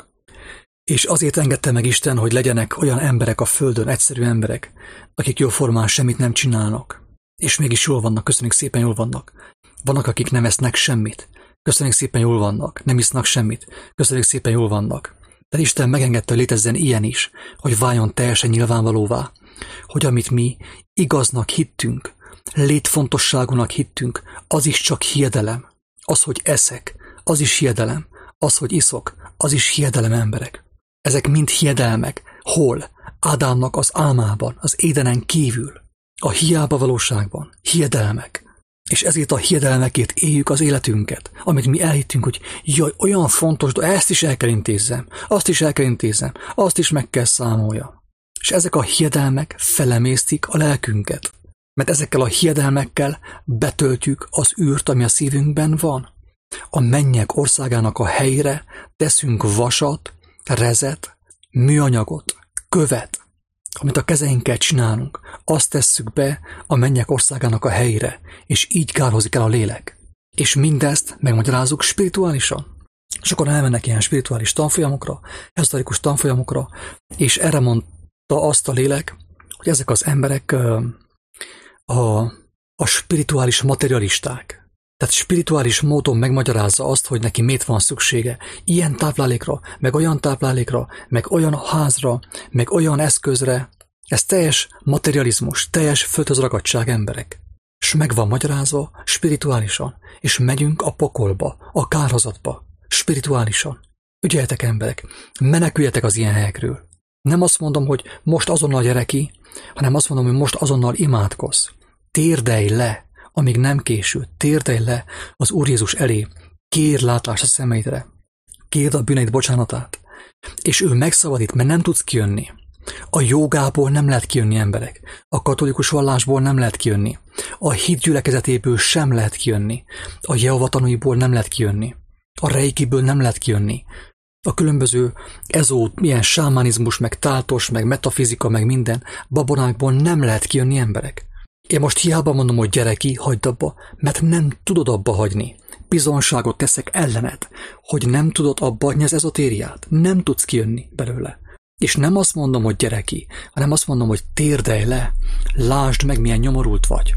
És azért engedte meg Isten, hogy legyenek olyan emberek a földön, egyszerű emberek, akik jóformán semmit nem csinálnak. És mégis jól vannak, köszönjük szépen, jól vannak. Vannak, akik nem esznek semmit. Köszönjük szépen, jól vannak. Nem isznak semmit. Köszönjük szépen, jól vannak. De Isten megengedte, hogy létezzen ilyen is, hogy váljon teljesen nyilvánvalóvá, hogy amit mi igaznak hittünk, létfontosságúnak hittünk, az is csak hiedelem. Az, hogy eszek, az is hiedelem. Az, hogy iszok, az is hiedelem, emberek. Ezek mind hiedelmek. Hol? Ádámnak az álmában, az édenen kívül. A hiába valóságban. Hiedelmek. És ezért a hiedelmekért éljük az életünket, amit mi elhittünk, hogy jaj, olyan fontos, de ezt is el kell intézzem, azt is el kell intézzem, azt is meg kell számoljam. És ezek a hiedelmek felemésztik a lelkünket. Mert ezekkel a hiedelmekkel betöltjük az űrt, ami a szívünkben van. A mennyek országának a helyére teszünk vasat, rezet, műanyagot, követ, amit a kezeinkkel csinálunk, azt tesszük be a mennyek országának a helyére, és így kárhozik el a lélek. És mindezt megmagyarázzuk spirituálisan. Sokan elmennek ilyen spirituális tanfolyamokra, ezoterikus tanfolyamokra, és erre mondta azt a lélek, hogy ezek az emberek a, a spirituális materialisták. Tehát spirituális módon megmagyarázza azt, hogy neki miért van szüksége ilyen táplálékra, meg olyan táplálékra, meg olyan házra, meg olyan eszközre. Ez teljes materializmus, teljes földhöz ragadtság, emberek. És meg van magyarázva spirituálisan, és megyünk a pokolba, a kárhozatba, spirituálisan. Ügyeljetek, emberek, meneküljetek az ilyen helyekről. Nem azt mondom, hogy most azonnal gyere ki, hanem azt mondom, hogy most azonnal imádkozz. Térdelj le, amíg nem késő, térdelj le az Úr Jézus elé, kér látást a szemeidre, kérd a bűneid bocsánatát, és ő megszabadít, mert nem tudsz kijönni. A jogából nem lehet kijönni, emberek, a katolikus vallásból nem lehet kijönni, a hit gyülekezetéből sem lehet kijönni, a Jehova tanúiból nem lehet kijönni, a reikiből nem lehet kijönni, a különböző ezó, milyen sámánizmus, meg táltos, meg metafizika, meg minden babonákból nem lehet kijönni, emberek. Én most hiába mondom, hogy gyere ki, hagyd abba, mert nem tudod abba hagyni. Bizonságot teszek ellened, hogy nem tudod abba hagyni az ezotériát. Nem tudsz kijönni belőle. És nem azt mondom, hogy gyere ki, hanem azt mondom, hogy térdelj le, lásd meg, milyen nyomorult vagy.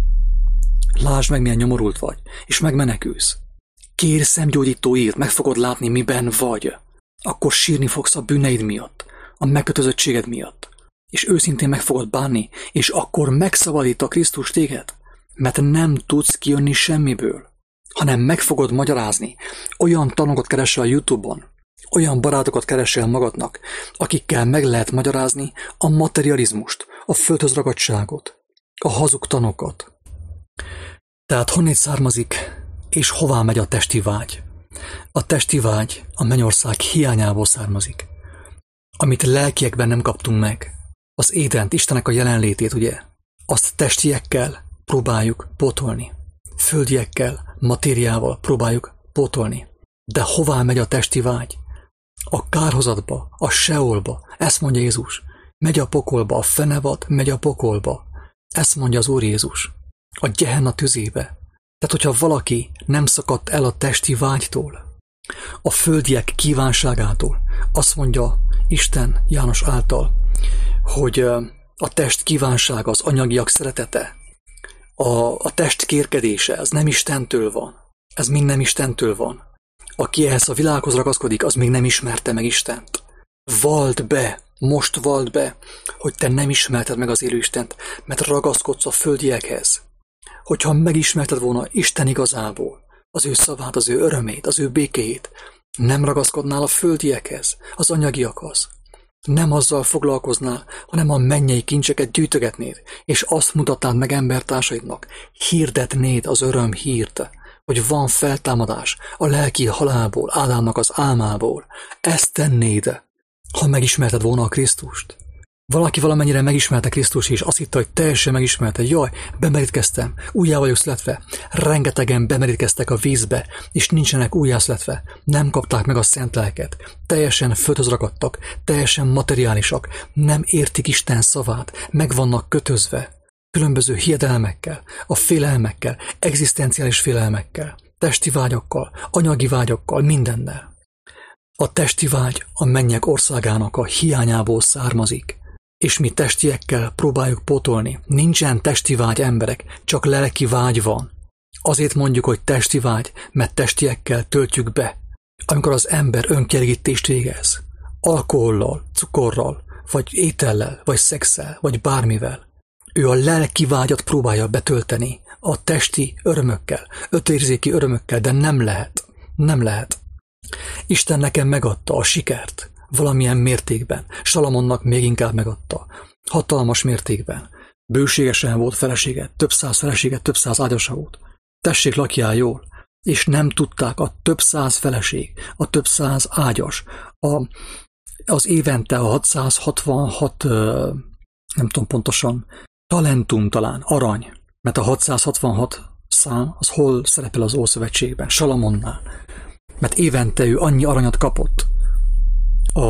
Lásd meg, milyen nyomorult vagy, és megmenekülsz. Kérj szemgyógyítóért, meg fogod látni, miben vagy. Akkor sírni fogsz a bűneid miatt, a megkötözöttséged miatt. És őszintén meg fogod bánni, és akkor megszabadít a Krisztus téged, mert nem tudsz kijönni semmiből, hanem meg fogod magyarázni. Olyan tanokat keresel a YouTube-on, olyan barátokat keresel magadnak, akikkel meg lehet magyarázni a materializmust, a földhöz ragadtságot, a hazug tanokat. Tehát honnét származik, és hová megy a testi vágy? A testi vágy a mennyország hiányából származik, amit lelkiekben nem kaptunk meg. Az édent, Istennek a jelenlétét, ugye, azt testiekkel próbáljuk pótolni. Földiekkel, matériával próbáljuk pótolni. De hová megy a testi vágy? A kárhozatba, a seolba. Ezt mondja Jézus. Megy a pokolba, a fenevad megy a pokolba. Ezt mondja az Úr Jézus. A Gehenna tüzébe. Tehát, hogyha valaki nem szakadt el a testi vágytól, a földiek kívánságától, azt mondja Isten János által, hogy a test kívánsága, az anyagiak szeretete, a, a test kérkedése, az nem Istentől van. Ez mind nem Istentől van. Aki ehhez a világhoz ragaszkodik, az még nem ismerte meg Istent. Vald be, Most vald be, hogy te nem ismerted meg az élő Istent, mert ragaszkodsz a földiekhez. Hogyha megismerted volna Isten igazából, az ő szavát, az ő örömét, az ő békéjét, nem ragaszkodnál a földiekhez, az anyagiakhoz. Nem azzal foglalkoznál, hanem a mennyei kincseket gyűjtögetnéd, és azt mutatnád meg embertársaidnak, hirdetnéd az öröm hírt, hogy van feltámadás a lelki halálból, Ádámnak az álmából. Ezt tennéd, ha megismerted volna a Krisztust. Valaki valamennyire megismerte Krisztust, és azt hitte, hogy teljesen megismerte. Jaj, bemerítkeztem, újjá vagyok születve. Rengetegen bemerítkeztek a vízbe, és nincsenek újjászületve. Nem kapták meg a szent lelket. Teljesen földhöz ragadtak, teljesen materiálisak. Nem értik Isten szavát, meg vannak kötözve. Különböző hiedelmekkel, a félelmekkel, egzisztenciális félelmekkel, testi vágyakkal, anyagi vágyakkal, mindennel. A testi vágy a mennyek országának a hiányából származik, és mi testiekkel próbáljuk pótolni. Nincsen testi vágy, emberek, csak lelki vágy van. Azért mondjuk, hogy testi vágy, mert testiekkel töltjük be. Amikor az ember önkielégítést végez, alkohollal, cukorral, vagy étellel, vagy szexsel, vagy bármivel, ő a lelki vágyat próbálja betölteni a testi örömökkel, ötérzéki örömökkel, de nem lehet. Nem lehet. Isten nekem megadta a sikert valamilyen mértékben, Salamonnak még inkább megadta, hatalmas mértékben. Bőségesen volt felesége, több száz felesége, több száz ágyasa volt. Tessék, lakjál jól, és nem tudták a több száz feleség, a több száz ágyas, a, az évente a hatszázhatvanhat, nem tudom pontosan, talentum talán, arany, mert a hatszázhatvanhat szám, az hol szerepel az Ószövetségben, Salamonnál. Mert évente ő annyi aranyat kapott a,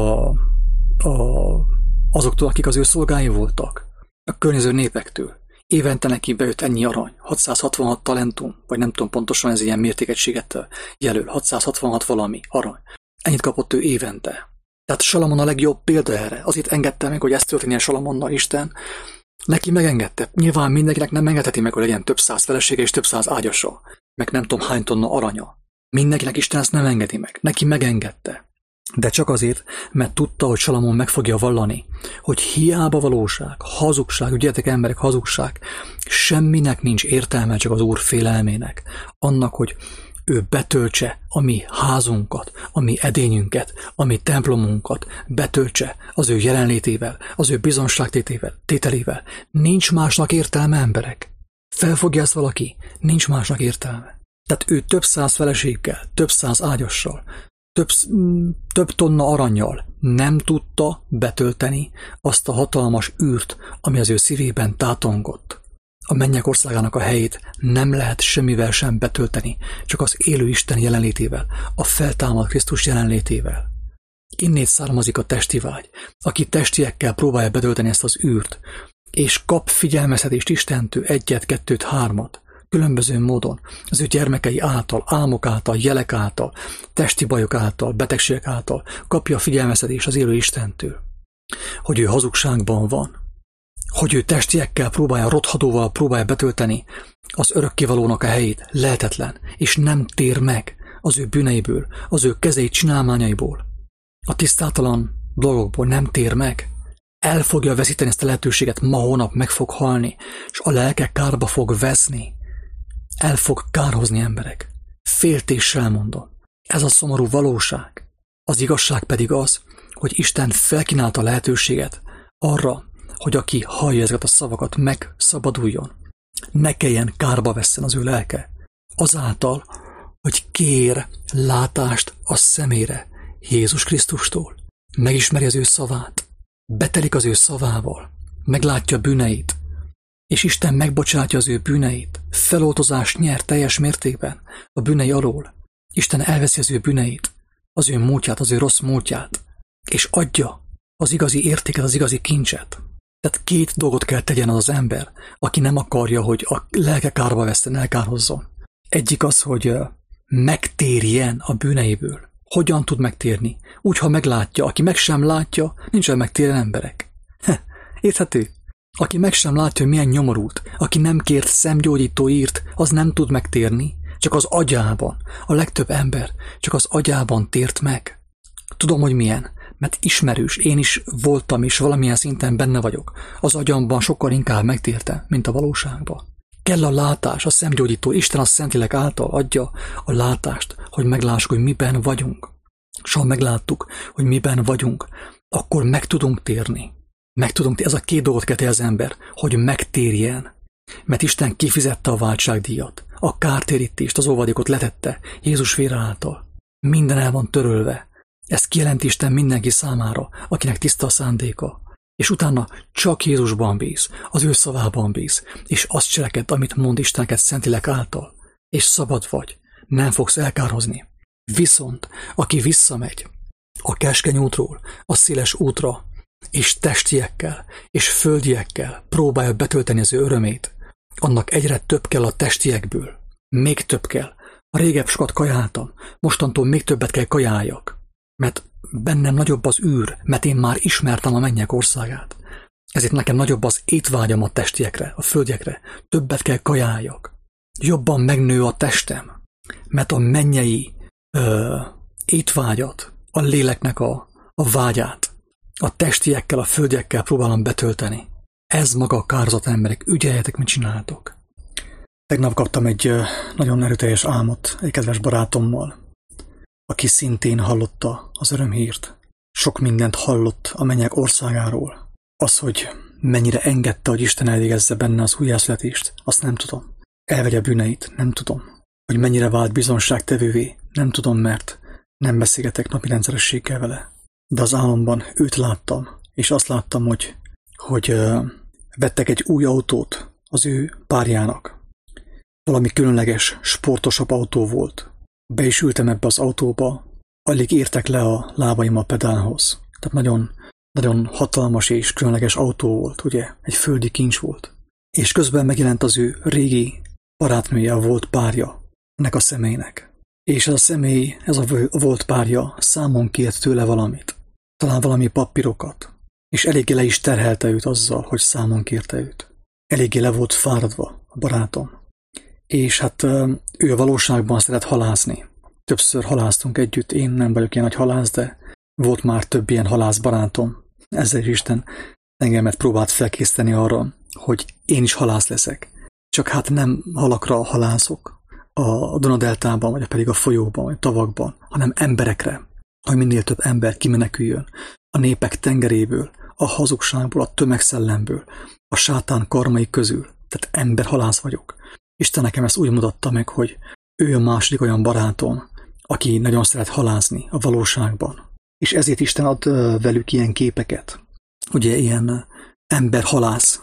a, azoktól, akik az ő szolgái voltak, a környező népektől. Évente neki bejött ennyi arany, hatszázhatvanhat talentum, vagy nem tudom pontosan, ez ilyen mértékegységet jelöl, hatszázhatvanhat valami arany. Ennyit kapott ő évente. Tehát Salamon a legjobb példa erre. Azért engedte meg, hogy ez történjen Salamonnal Isten. Neki megengedte. Nyilván mindenkinek nem engedheti meg, hogy legyen több száz felesége és több száz ágyasa, meg nem tudom hány tonna aranya. Mindenkinek Isten ezt nem engedi meg. Neki megengedte. De csak azért, mert tudta, hogy Salamon meg fogja vallani, hogy hiába valóság, hazugság, ügyetek emberek, hazugság, semminek nincs értelme, csak az Úr félelmének. Annak, hogy ő betöltse a mi házunkat, a mi edényünket, a mi templomunkat, betöltse az ő jelenlétével, az ő bizonságtételével, tételével. Nincs másnak értelme, emberek. Felfogja ezt valaki? Nincs másnak értelme. Tehát ő több száz feleséggel, több száz ágyassal, több, több tonna arannyal nem tudta betölteni azt a hatalmas űrt, ami az ő szívében tátongott. A mennyek országának a helyét nem lehet semmivel sem betölteni, csak az élő Isten jelenlétével, a feltámadt Krisztus jelenlétével. Innét származik a testi vágy, aki testiekkel próbálja betölteni ezt az űrt, és kap figyelmeztetést Istentől egyet, kettőt, hármat, különböző módon, az ő gyermekei által, álmok által, jelek által, testi bajok által, betegségek által kapja a figyelmeztetést az élő Istentől, hogy ő hazugságban van, hogy ő testiekkel próbálja, rothadóval próbálja betölteni az örökkévalónak a helyét, lehetetlen, és nem tér meg az ő bűneiből, az ő kezei csinálmányaiból, a tisztátalan dolgokból nem tér meg. El fogja veszíteni ezt a lehetőséget, ma hónap meg fog halni, és a lelke kárba fog veszni. El fog kárhozni, emberek. Féltéssel mondom. Ez a szomorú valóság. Az igazság pedig az, hogy Isten felkínálta a lehetőséget arra, hogy aki hallja ezeket a szavakat, megszabaduljon. Ne kelljen kárba vesszen az ő lelke. Azáltal, hogy kér látást a szemére Jézus Krisztustól. Megismeri az ő szavát. Betelik az ő szavával. Meglátja bűneit. És Isten megbocsátja az ő bűneit. Feloltozást nyer teljes mértékben a bűnei alól. Isten elveszi az ő bűneit, az ő múltját, az ő rossz múltját, és adja az igazi értéket, az igazi kincset. Tehát két dolgot kell tegyen az az ember, aki nem akarja, hogy a lelke kárba veszten, elkárhozzon. Egyik az, hogy megtérjen a bűneiből. Hogyan tud megtérni? Úgy, ha meglátja. Aki meg sem látja, nincsen megtérjen, emberek. Érthető? Aki meg sem látja, hogy milyen nyomorult, aki nem kért szemgyógyító írt, az nem tud megtérni, csak az agyában. A legtöbb ember csak az agyában tért meg. Tudom, hogy milyen, mert ismerős, én is voltam, és valamilyen szinten benne vagyok. Az agyamban sokkal inkább megtérte, mint a valóságban. Kell a látás, a szemgyógyító, Isten a Szentlélek által adja a látást, hogy meglássuk, hogy miben vagyunk. És ha megláttuk, hogy miben vagyunk, akkor meg tudunk térni. Meg tudunk térni. Ez a két dolgot kell az ember, hogy megtérjen. Mert Isten kifizette a váltságdíjat, a kártérítést, az óvadékot letette Jézus vére által. Minden el van törölve. Ezt kijelenti Isten mindenki számára, akinek tiszta a szándéka. És utána csak Jézusban bíz, az ő szavában bíz, és azt cselekedj, amit mond Isten neked Szentlélek által, és szabad vagy, nem fogsz elkározni. Viszont, aki visszamegy a keskeny útról, a széles útra, és testiekkel, és földiekkel próbálja betölteni az ő örömét, annak egyre több kell a testiekből, még több kell. A régebb sokat kajáltam, mostantól még többet kell kajáljak, mert bennem nagyobb az űr, mert én már ismertem a mennyek országát. Ezért nekem nagyobb az étvágyam a testiekre, a földjekre, többet kell kajáljak. Jobban megnő a testem, mert a mennyei ö, étvágyat, a léleknek a, a vágyát, a testiekkel, a földjekkel próbálom betölteni. Ez maga a kározat emberek, ügyeljetek, mit csináltok. Tegnap kaptam egy nagyon erőteljes álmot egy kedves barátommal, aki szintén hallotta az örömhírt. Sok mindent hallott a mennyek országáról. Az, hogy mennyire engedte, hogy Isten elvégezze benne az újjászületést, azt nem tudom. Elvegye bűneit, nem tudom. Hogy mennyire vált bizonságtevővé, nem tudom, mert nem beszélgetek napi rendszerességgel vele. De az álomban őt láttam, és azt láttam, hogy, hogy uh, vettek egy új autót az ő párjának. Valami különleges, sportosabb autó volt. Be is ültem ebbe az autóba, alig értek le a lábaim a pedálhoz. Tehát nagyon, nagyon hatalmas és különleges autó volt, ugye? Egy földi kincs volt. És közben megjelent az ő régi barátnője, a volt párja ennek a személynek. És ez a személy, ez a volt párja számon kért tőle valamit. Talán valami papírokat. És eléggé le is terhelte őt azzal, hogy számon kérte őt. Eléggé le volt fáradva a barátom. És hát ő a valóságban szeret halászni. Többször halásztunk együtt, én nem vagyok ilyen nagy halász, de volt már több ilyen halász barátom. Ezzel is Isten engemet próbált felkészíteni arra, hogy én is halász leszek. Csak hát nem halakra halászok a Duna-deltában, vagy pedig a folyóban, vagy a tavakban, hanem emberekre, hogy minél több ember kimeneküljön a népek tengeréből, a hazugságból, a tömegszellemből, a sátán karmai közül. Tehát emberhalász vagyok. Isten nekem ezt úgy mutatta meg, hogy ő a második olyan barátom, aki nagyon szeret halászni a valóságban. És ezért Isten ad velük ilyen képeket. Ugye ilyen emberhalász,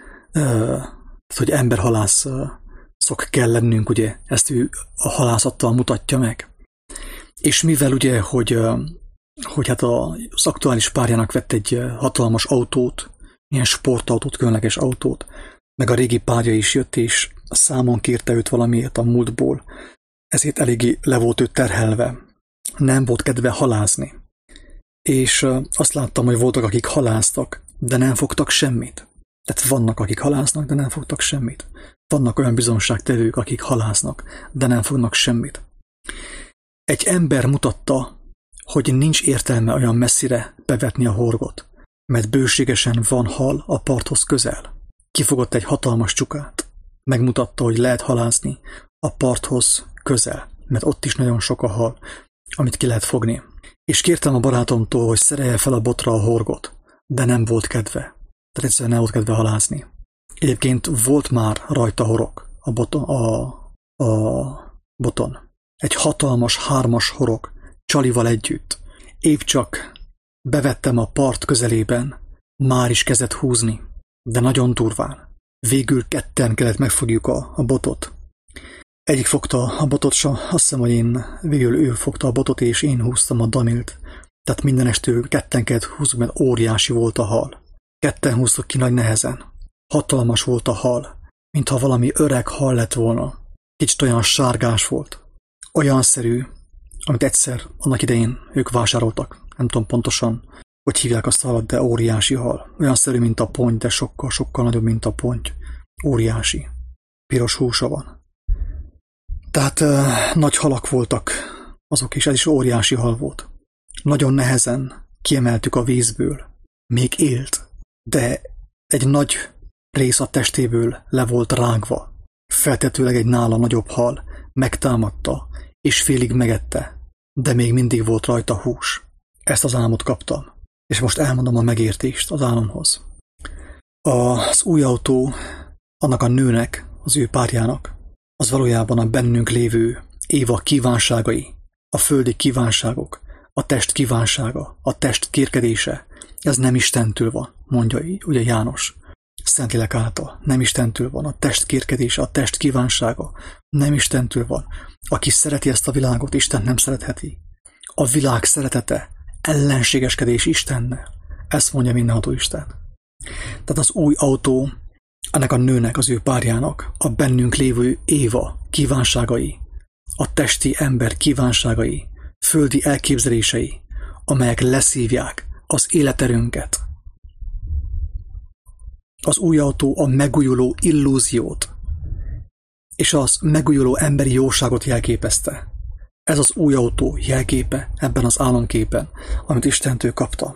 hogy emberhalász szok kell lennünk, ugye, ezt ő a halászattal mutatja meg. És mivel ugye, hogy, hogy hát az aktuális párjának vett egy hatalmas autót, ilyen sportautót, különleges autót, meg a régi párja is jött, és számon kérte őt valamiért a múltból, ezért eléggé le volt ő terhelve. Nem volt kedve halászni. És azt láttam, hogy voltak, akik haláztak, de nem fogtak semmit. Tehát vannak, akik halásznak, de nem fogtak semmit. Vannak olyan bizonságtevők, akik halásznak, de nem fognak semmit. Egy ember mutatta, hogy nincs értelme olyan messzire bevetni a horgot, mert bőségesen van hal a parthoz közel. Kifogott egy hatalmas csukát. Megmutatta, hogy lehet halászni a parthoz közel, mert ott is nagyon sok a hal, amit ki lehet fogni. És kértem a barátomtól, hogy szerelje fel a botra a horgot, de nem volt kedve. Tehát egyszerűen nem volt kedve halászni. Egyébként volt már rajta horog a boton, a, a boton. Egy hatalmas hármas horog, csalival együtt. Épp csak bevettem a part közelében, már is kezdett húzni, de nagyon durván. Végül ketten kellett megfogjuk a, a botot. Egyik fogta a botot, s azt hiszem, hogy én végül ő fogta a botot, és én húztam a damilt. Tehát mindenestől ketten kellett húzni, mert óriási volt a hal. Ketten húztuk ki nagy nehezen. Hatalmas volt a hal, mintha valami öreg hal lett volna. Kicsit olyan sárgás volt. Olyan szerű, amit egyszer annak idején ők vásároltak. Nem tudom pontosan, hogy hívják azt a halat, de óriási hal. Olyan szerű, mint a ponty, de sokkal, sokkal nagyobb, mint a ponty. Óriási. Piros húsa van. Tehát uh, nagy halak voltak azok is, ez is óriási hal volt. Nagyon nehezen kiemeltük a vízből. Még élt, de egy nagy rész a testéből le volt rágva. Feltetőleg egy nála nagyobb hal megtámadta, és félig megette, de még mindig volt rajta hús. Ezt az álmot kaptam, és most elmondom a megértést az álomhoz. Az új autó annak a nőnek, az ő párjának, az valójában a bennünk lévő Éva kívánságai, a földi kívánságok, a test kívánsága, a test kérkedése, ez nem Istentől van, mondja ugye János. Szentlélek által nem Istentől van, a test kérkedése, a test kívánsága nem Istentől van. Aki szereti ezt a világot, Isten nem szeretheti. A világ szeretete ellenségeskedés Istennel. Ezt mondja mindenható Isten. Tehát az új autó ennek a nőnek, az ő párjának, a bennünk lévő Éva kívánságai, a testi ember kívánságai, földi elképzelései, amelyek leszívják az életerőnket. Az új autó a megújuló illúziót és az megújuló emberi jóságot jelképezte. Ez az új autó jelképe ebben az álomképen, amit Istentől kaptam.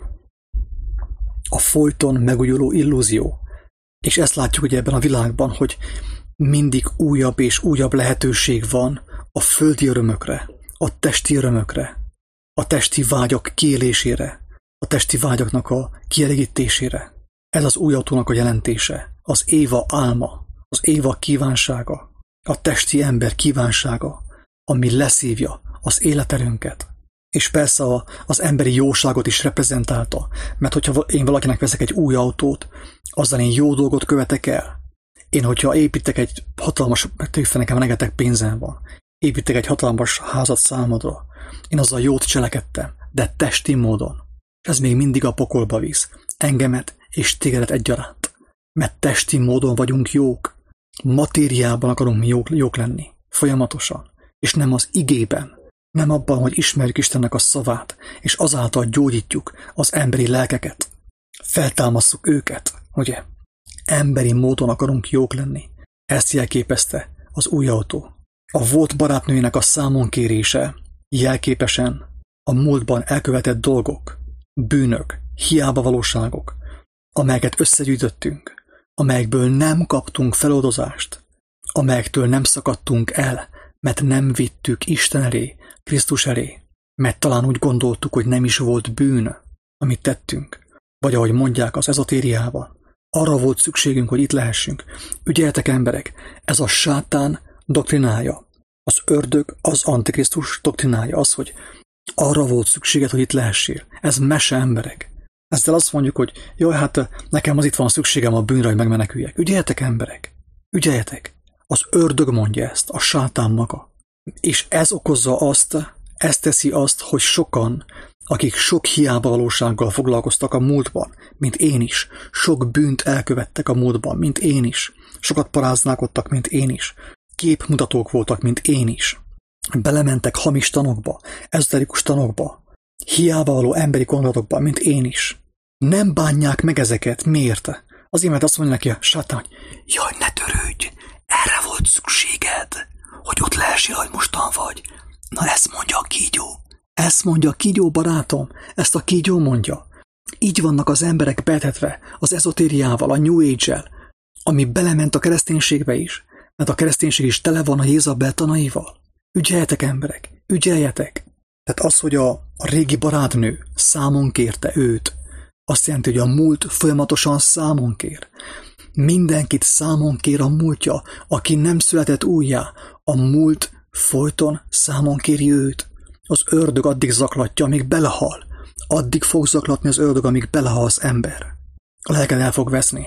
A folyton megújuló illúzió. És ezt látjuk ugye ebben a világban, hogy mindig újabb és újabb lehetőség van a földi örömökre, a testi örömökre, a testi vágyak kiélésére, a testi vágyaknak a kielégítésére. Ez az új autónak a jelentése, az Éva álma, az Éva kívánsága, a testi ember kívánsága, ami leszívja az életerőnket. És persze az emberi jóságot is reprezentálta, mert hogyha én valakinek veszek egy új autót, azzal én jó dolgot követek el. Én, hogyha építek egy hatalmas, tőfe nekem rengeteg pénzem van, építek egy hatalmas házat számodra, én azzal jót cselekedtem, de testi módon. Ez még mindig a pokolba visz, engemet és tégedet egyaránt. Mert testi módon vagyunk jók, matériában akarunk jók, jók lenni, folyamatosan, és nem az igében, nem abban, hogy ismerjük Istennek a szavát, és azáltal gyógyítjuk az emberi lelkeket. Feltámasszuk őket, ugye? Emberi módon akarunk jók lenni. Ezt jelképezte az új autó. A volt barátnőjének a számonkérése jelképesen a múltban elkövetett dolgok, bűnök, hiába valóságok, amelyeket összegyűjtöttünk, amelyekből nem kaptunk feloldozást, amelyektől nem szakadtunk el, mert nem vittük Isten elé, Krisztus elé, mert talán úgy gondoltuk, hogy nem is volt bűn, amit tettünk. Vagy ahogy mondják az ezotériában, arra volt szükségünk, hogy itt lehessünk. Ügyeljetek emberek, ez a sátán doktrinája, az ördög, az antikrisztus doktrinája, az, hogy arra volt szükséged, hogy itt lehessél. Ez mese emberek. Ezzel azt mondjuk, hogy jaj, hát nekem az itt van szükségem a bűnre, hogy megmeneküljek. Ügyeljetek emberek, ügyeljetek. Az ördög mondja ezt, a sátán maga. És ez okozza azt, ez teszi azt, hogy sokan, akik sok hiába valósággal foglalkoztak a múltban, mint én is, sok bűnt elkövettek a múltban, mint én is, sokat paráználkodtak, mint én is, képmutatók voltak, mint én is, belementek hamis tanokba, ezoterikus tanokba, hiába való emberi gondolatokba, mint én is. Nem bánják meg ezeket. Miért? Azért, mert azt mondja neki a sátán, hogy jaj, ne törődj, erre volt szükséged, hogy ott lehessél, hogy mostan vagy. Na ezt mondja a kígyó. Ezt mondja a kígyó, barátom. Ezt a kígyó mondja. Így vannak az emberek betetve az ezotériával, a New Age-el, ami belement a kereszténységbe is, mert a kereszténység is tele van a Jézabel tanaival. Ügyeljetek, emberek, ügyeljetek. Tehát az, hogy a, a régi barátnő számon kérte őt, azt jelenti, hogy a múlt folyamatosan számon kér. Mindenkit számon kér a múltja, aki nem született újjá, a múlt folyton számon kéri őt. Az ördög addig zaklatja, amíg belehal. Addig fog zaklatni az ördög, amíg belehal az ember. A lelked el fog veszni.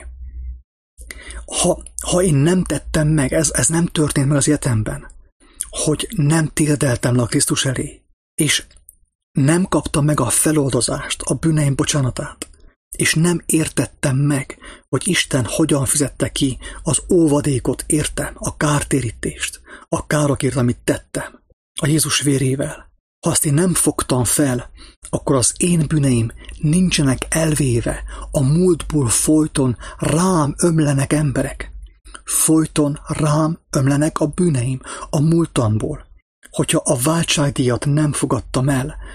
Ha, ha én nem tettem meg, ez, ez nem történt meg az életemben, hogy nem térdeltem le a Krisztus elé, és nem kaptam meg a feloldozást, a bűneim bocsánatát, és nem értettem meg, hogy Isten hogyan fizette ki az óvadékot, értem, a kártérítést, a károkért, amit tettem, a Jézus vérével. Ha azt én nem fogtam fel, akkor az én bűneim nincsenek elvéve, a múltból folyton rám ömlenek emberek. Folyton rám ömlenek a bűneim a múltamból. Hogyha a váltságdíjat nem fogadtam el,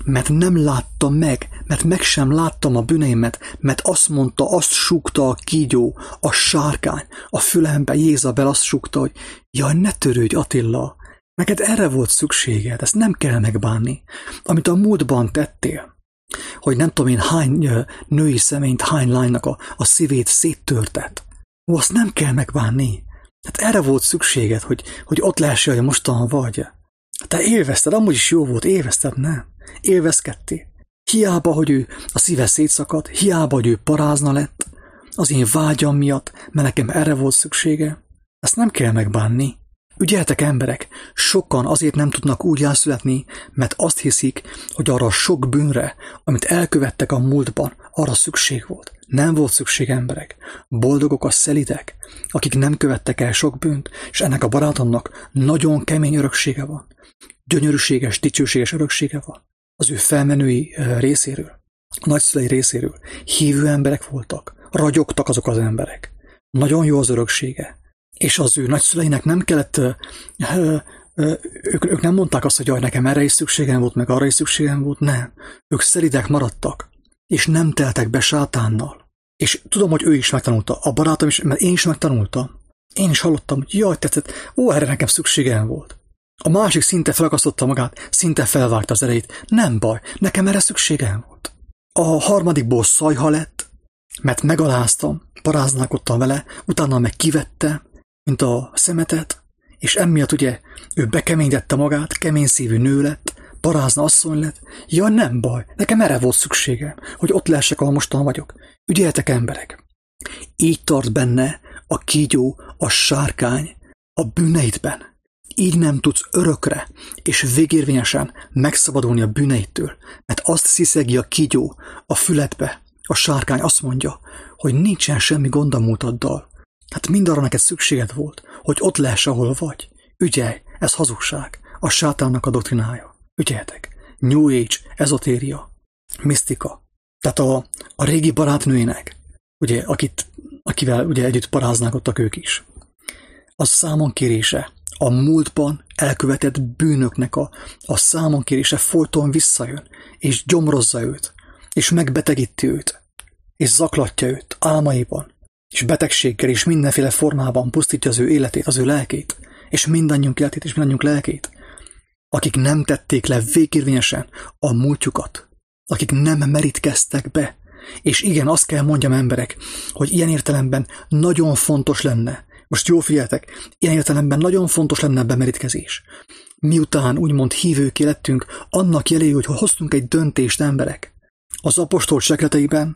mert nem láttam meg, mert meg sem láttam a bűneimet, mert azt mondta, azt súgta a kígyó, a sárkány, a fülembe Jézabel azt súgta, hogy jaj, ne törődj, Attila, neked erre volt szükséged, ezt nem kell megbánni. Amit a múltban tettél, hogy nem tudom én hány női személyt, hány lánynak a, a szívét széttörtet, ó, azt nem kell megbánni. Hát erre volt szükséged, hogy, hogy ott lehessél, hogy mostan vagy. Te élvezted, amúgy is jó volt, élvezted, nem? Élvezkedtél. Hiába, hogy ő a szíve szétszakadt, hiába, hogy ő parázna lett, az én vágyam miatt, mert nekem erre volt szüksége. Ezt nem kell megbánni. Ügyeltek emberek, sokan azért nem tudnak úgy elszületni, mert azt hiszik, hogy arra sok bűnre, amit elkövettek a múltban, arra szükség volt. Nem volt szükség, emberek. Boldogok a szelidek, akik nem követtek el sok bűnt, és ennek a barátomnak nagyon kemény öröksége van. Gyönyörűséges, dicsőséges öröksége van. Az ő felmenői részéről, nagyszülei részéről. Hívő emberek voltak, ragyogtak azok az emberek. Nagyon jó az öröksége. És az ő nagyszüleinek nem kellett, ö, ö, ö, ők, ők nem mondták azt, hogy jaj, nekem erre is szükségem volt, meg arra is szükségem volt, nem. Ők szelidek maradtak, és nem teltek be sátánnal. És tudom, hogy ő is megtanulta, a barátom is, mert én is megtanultam. Én is hallottam, hogy jaj, tetszett, ó, erre nekem szükségem volt. A másik szinte felakasztotta magát, szinte felvágta az erejét. Nem baj, nekem erre szükségem volt. A harmadikból szajha lett, mert megaláztam, paráználkodtam vele, utána meg kivette, mint a szemetet, és emiatt ugye ő bekeményedette magát, kemény szívű nő lett, parázna asszony lett. Ja, nem baj, nekem erre volt szükségem, hogy ott lehessek, ahol mostan vagyok. Ügyeljetek, emberek! Így tart benne a kígyó, a sárkány, a bűneidben. Így nem tudsz örökre és végérvényesen megszabadulni a bűneidtől, mert azt sziszegi a kígyó a füledbe, a sárkány azt mondja, hogy nincsen semmi gond a múltaddal. Hát mindarra neked szükséged volt, hogy ott lehess, ahol vagy. Ügyelj, ez hazugság, a sátánnak a doktrinája. Ügyeljetek, New Age, ezotéria, misztika. Tehát a, a régi barátnőinek, ugye, akit, akivel ugye együtt paráználkodtak ők is, a számonkérése, a múltban elkövetett bűnöknek a, a számonkérése folyton visszajön, és gyomrozza őt, és megbetegíti őt, és zaklatja őt álmaiban, és betegséggel és mindenféle formában pusztítja az ő életét, az ő lelkét, és mindannyiunk életét és mindannyiunk lelkét, akik nem tették le végérvényesen a múltjukat, akik nem merítkeztek be. És igen, azt kell mondjam, emberek, hogy ilyen értelemben nagyon fontos lenne, most jó figyeltek, ilyen értelemben nagyon fontos lenne a bemerítkezés. Miután úgymond hívőké lettünk, annak jeléül, hogy hoztunk egy döntést, emberek. Az apostol cselekedeteiben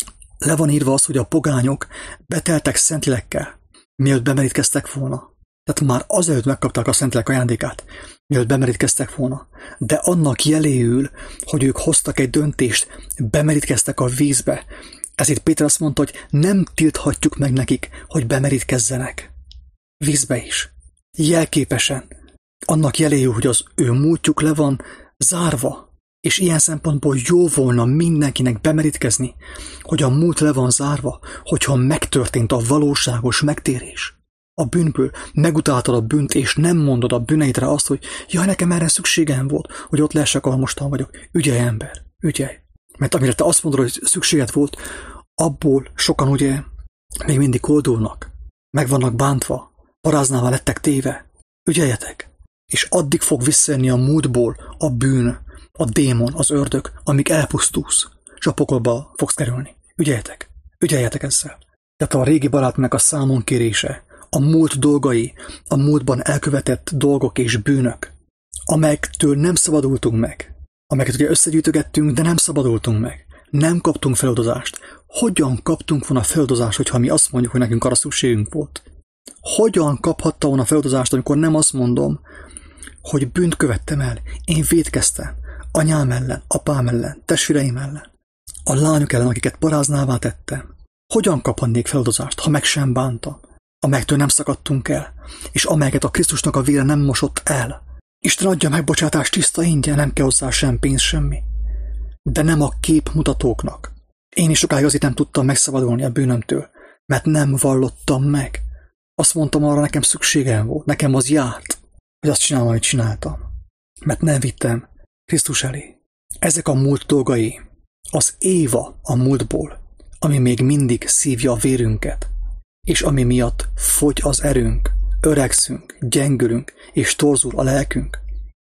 le van írva az, hogy a pogányok beteltek szentlélekkel, mielőtt bemerítkeztek volna. Tehát már azelőtt megkapták a szentlélek ajándékát, mielőtt bemerítkeztek volna. De annak jeléül, hogy ők hoztak egy döntést, bemerítkeztek a vízbe. Ezért Péter azt mondta, hogy nem tilthatjuk meg nekik, hogy bemerítkezzenek. Vízbe is. Jelképesen. Annak jeléül, hogy az ő múltjuk le van zárva. És ilyen szempontból jó volna mindenkinek bemerítkezni, hogy a múlt le van zárva, hogyha megtörtént a valóságos megtérés. A bűnből megutáltad a bűnt, és nem mondod a bűneidre azt, hogy jaj, nekem erre szükségem volt, hogy ott lehessek, ahol mostan vagyok. Ügyelj, ember, ügyelj. Mert amire te azt mondod, hogy szükséged volt, abból sokan ugye még mindig koldulnak, meg vannak bántva, paráznával lettek téve. Ügyeljetek. És addig fog visszajönni a múltból a bűn, a démon, az ördög, amíg elpusztulsz, és a pokolba fogsz kerülni. Ügyeljetek. Ügyeljetek ezzel. Tehát a régi barátnak a számonkérése, a múlt dolgai, a múltban elkövetett dolgok és bűnök, amelyektől nem szabadultunk meg, amelyeket ugye összegyűjtögettünk, de nem szabadultunk meg. Nem kaptunk feloldozást. Hogyan kaptunk volna feloldozást, hogyha mi azt mondjuk, hogy nekünk arra szükségünk volt? Hogyan kaphatta volna feloldozást, amikor nem azt mondom, hogy bűnt követtem el, én vétkeztem, anyám ellen, apám ellen, testvéreim ellen, a lányok ellen, akiket paráznává tettem. Hogyan kaphatnék feloldozást, ha meg sem bántam, amelyektől nem szakadtunk el, és amelyeket a Krisztusnak a vére nem mosott el? Isten adja megbocsátást tiszta ingyen, nem kell hozzá sem pénz, semmi. De nem a képmutatóknak. Én is sokáig azért nem tudtam megszabadulni a bűnömtől, mert nem vallottam meg. Azt mondtam, arra nekem szükségem volt, nekem az járt, hogy azt csinálom, amit csináltam. Mert nem vittem Krisztus elé. Ezek a múlt dolgai, az Éva a múltból, ami még mindig szívja a vérünket, és ami miatt fogy az erőnk, öregszünk, gyengülünk, és torzul a lelkünk.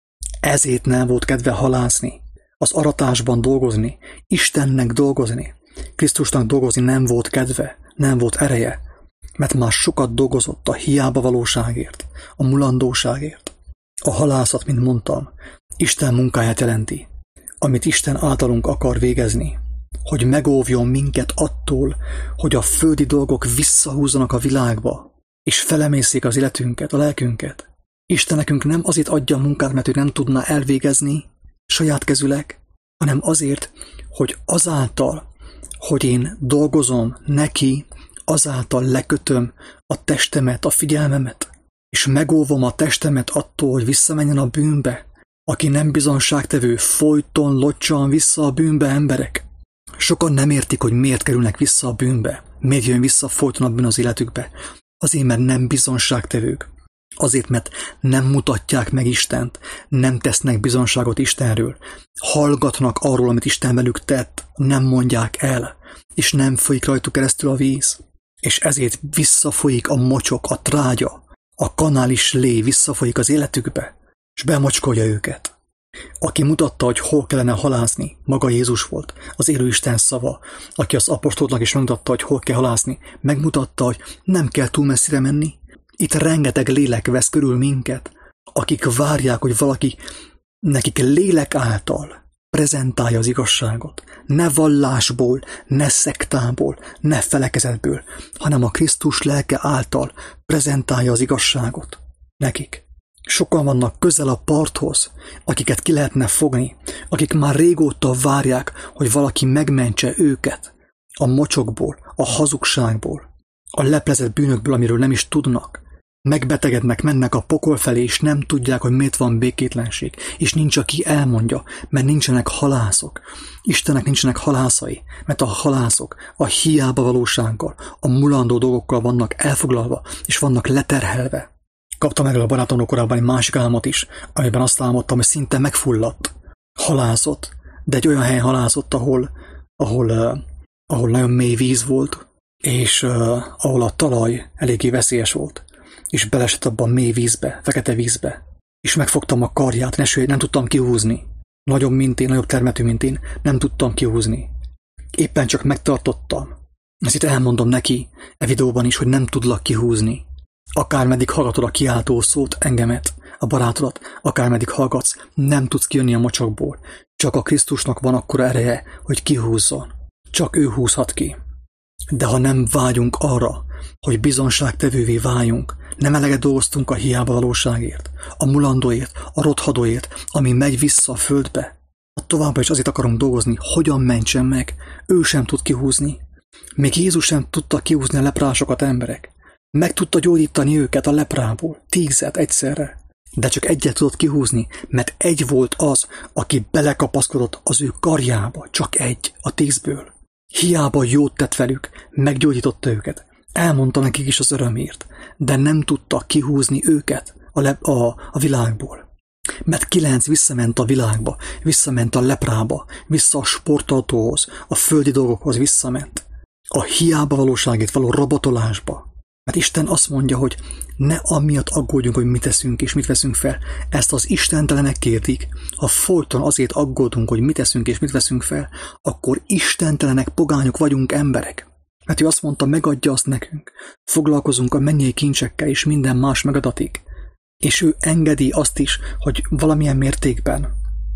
Ezért nem volt kedve halászni, az aratásban dolgozni, Istennek dolgozni, Krisztusnak dolgozni nem volt kedve, nem volt ereje, mert már sokat dolgozott a hiába valóságért, a mulandóságért. A halászat, mint mondtam, Isten munkáját jelenti, amit Isten általunk akar végezni, hogy megóvjon minket attól, hogy a földi dolgok visszahúzzanak a világba, és felemészék az életünket, a lelkünket. Isten nekünk nem azért adja a munkát, mert ő nem tudná elvégezni saját kezüleg, hanem azért, hogy azáltal, hogy én dolgozom neki, azáltal lekötöm a testemet, a figyelmemet, és megóvom a testemet attól, hogy visszamenjen a bűnbe. Aki nem bizonságtevő, folyton locsan vissza a bűnbe emberek. Sokan nem értik, hogy miért kerülnek vissza a bűnbe, miért jön vissza folyton a bűn az életükbe. Azért, mert nem bizonságtevők. Azért, mert nem mutatják meg Istent, nem tesznek bizonságot Istenről, hallgatnak arról, amit Isten velük tett, nem mondják el, és nem folyik rajtuk keresztül a víz. És ezért visszafolyik a mocsok, a trágya, a kanális lé visszafolyik az életükbe, és bemocskolja őket. Aki mutatta, hogy hol kellene halászni, maga Jézus volt, az élő Isten szava, aki az apostolnak is megmutatta, hogy hol kell halászni, megmutatta, hogy nem kell túl messzire menni. Itt rengeteg lélek vesz körül minket, akik várják, hogy valaki nekik lélek által prezentálja az igazságot. Ne vallásból, ne szektából, ne felekezetből, hanem a Krisztus lelke által prezentálja az igazságot nekik. Sokan vannak közel a parthoz, akiket ki lehetne fogni, akik már régóta várják, hogy valaki megmentse őket a mocsokból, a hazugságból, a leplezett bűnökből, amiről nem is tudnak. Megbetegednek, mennek a pokol felé, és nem tudják, hogy miért van békétlenség, és nincs, aki elmondja, mert nincsenek halászok. Istennek nincsenek halászai, mert a halászok a hiába valósággal, a mulandó dolgokkal vannak elfoglalva, és vannak leterhelve. Kaptam erről a barátomról korábban egy másik álmot is, amiben azt álmodtam, hogy szinte megfulladt. Halászott, de egy olyan helyen halászott, ahol, ahol, uh, ahol nagyon mély víz volt, és uh, ahol a talaj eléggé veszélyes volt. És belesett abban a mély vízbe, fekete vízbe. És megfogtam a karját, nesőjét, nem tudtam kihúzni. Nagyobb, mint én, nagyobb termetű, mint én, nem tudtam kihúzni. Éppen csak megtartottam. Ezt itt elmondom neki, e videóban is, hogy nem tudlak kihúzni. Akármeddig hallgatod a kiáltó szót, engemet, a barátodat, akármeddig hallgatsz, nem tudsz kijönni a mocsokból. Csak a Krisztusnak van akkora ereje, hogy kihúzzon. Csak ő húzhat ki. De ha nem vágyunk arra, hogy bizonságtevővé váljunk, nem eleget dolgoztunk a hiába valóságért, a mulandóért, a rothadóért, ami megy vissza a földbe, továbbra is azért akarunk dolgozni, hogyan mentsen meg, ő sem tud kihúzni. Még Jézus sem tudta kihúzni a leprásokat, emberek. Meg tudta gyógyítani őket a leprából, tízet egyszerre. De csak egyet tudott kihúzni, mert egy volt az, aki belekapaszkodott az ő karjába, csak egy, a tízből. Hiába jót tett velük, meggyógyította őket, elmondta nekik is az örömért, de nem tudta kihúzni őket a, le- a, a világból. Mert kilenc visszament a világba, visszament a leprába, vissza a sportautóhoz, a földi dolgokhoz visszament. A hiába valóságért való rabatolásba. Mert Isten azt mondja, hogy ne amiatt aggódjunk, hogy mit teszünk és mit veszünk fel. Ezt az istentelenek kérdik. Ha folyton azért aggódunk, hogy mit teszünk és mit veszünk fel, akkor istentelenek, pogányok vagyunk, emberek. Mert ő azt mondta, megadja azt nekünk. Foglalkozunk a mennyei kincsekkel, és minden más megadatik. És ő engedi azt is, hogy valamilyen mértékben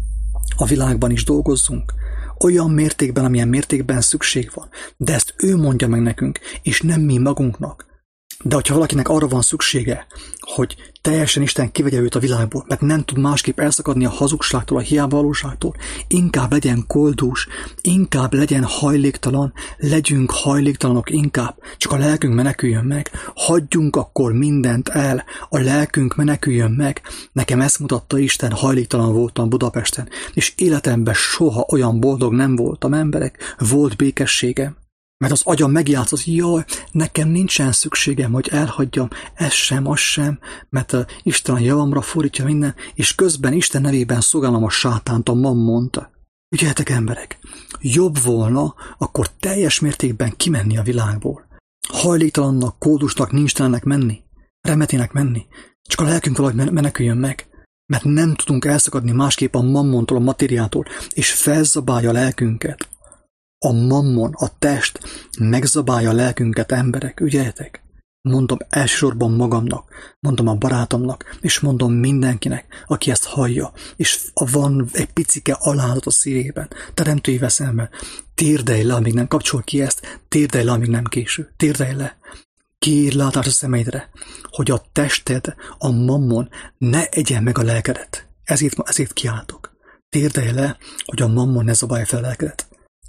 a világban is dolgozzunk. Olyan mértékben, amilyen mértékben szükség van. De ezt ő mondja meg nekünk, és nem mi magunknak. De hogyha valakinek arra van szüksége, hogy teljesen Isten kivegye őt a világból, mert nem tud másképp elszakadni a hazugságtól, a hiába valóságtól, inkább legyen koldus, inkább legyen hajléktalan, legyünk hajléktalanok inkább, csak a lelkünk meneküljön meg, hagyjunk akkor mindent el, a lelkünk meneküljön meg. Nekem ezt mutatta Isten, hajléktalan voltam Budapesten, és életemben soha olyan boldog nem voltam, emberek, volt békességem. Mert az agyam megjátszott, hogy jaj, nekem nincsen szükségem, hogy elhagyjam, ez sem, az sem, mert uh, Isten a javamra fordítja minden, és közben Isten nevében szolgálom a sátánt, a mammont. Ügyeljetek, emberek, jobb volna akkor teljes mértékben kimenni a világból. Hajléktalannak, kódusnak, nincstelennek menni, remetének menni, csak a lelkünk valahogy meneküljön meg, mert nem tudunk elszakadni másképp a mammontól, a matériától, és felzabálja a lelkünket. A mammon, a test megzabálja a lelkünket, emberek, ügyeljetek. Mondom elsősorban magamnak, mondom a barátomnak, és mondom mindenkinek, aki ezt hallja, és van egy picike alázat a szívében, teremtői veszelme, térdelj le, amíg nem kapcsol ki ezt, térdelj le, amíg nem késő, térdelj le. Kérj látást a szemeidre, hogy a tested, a mammon ne egyen meg a lelkedet. Ezért, ezért kiáltok. Térdelj le, hogy a mammon ne zabálja fel a lelkedet.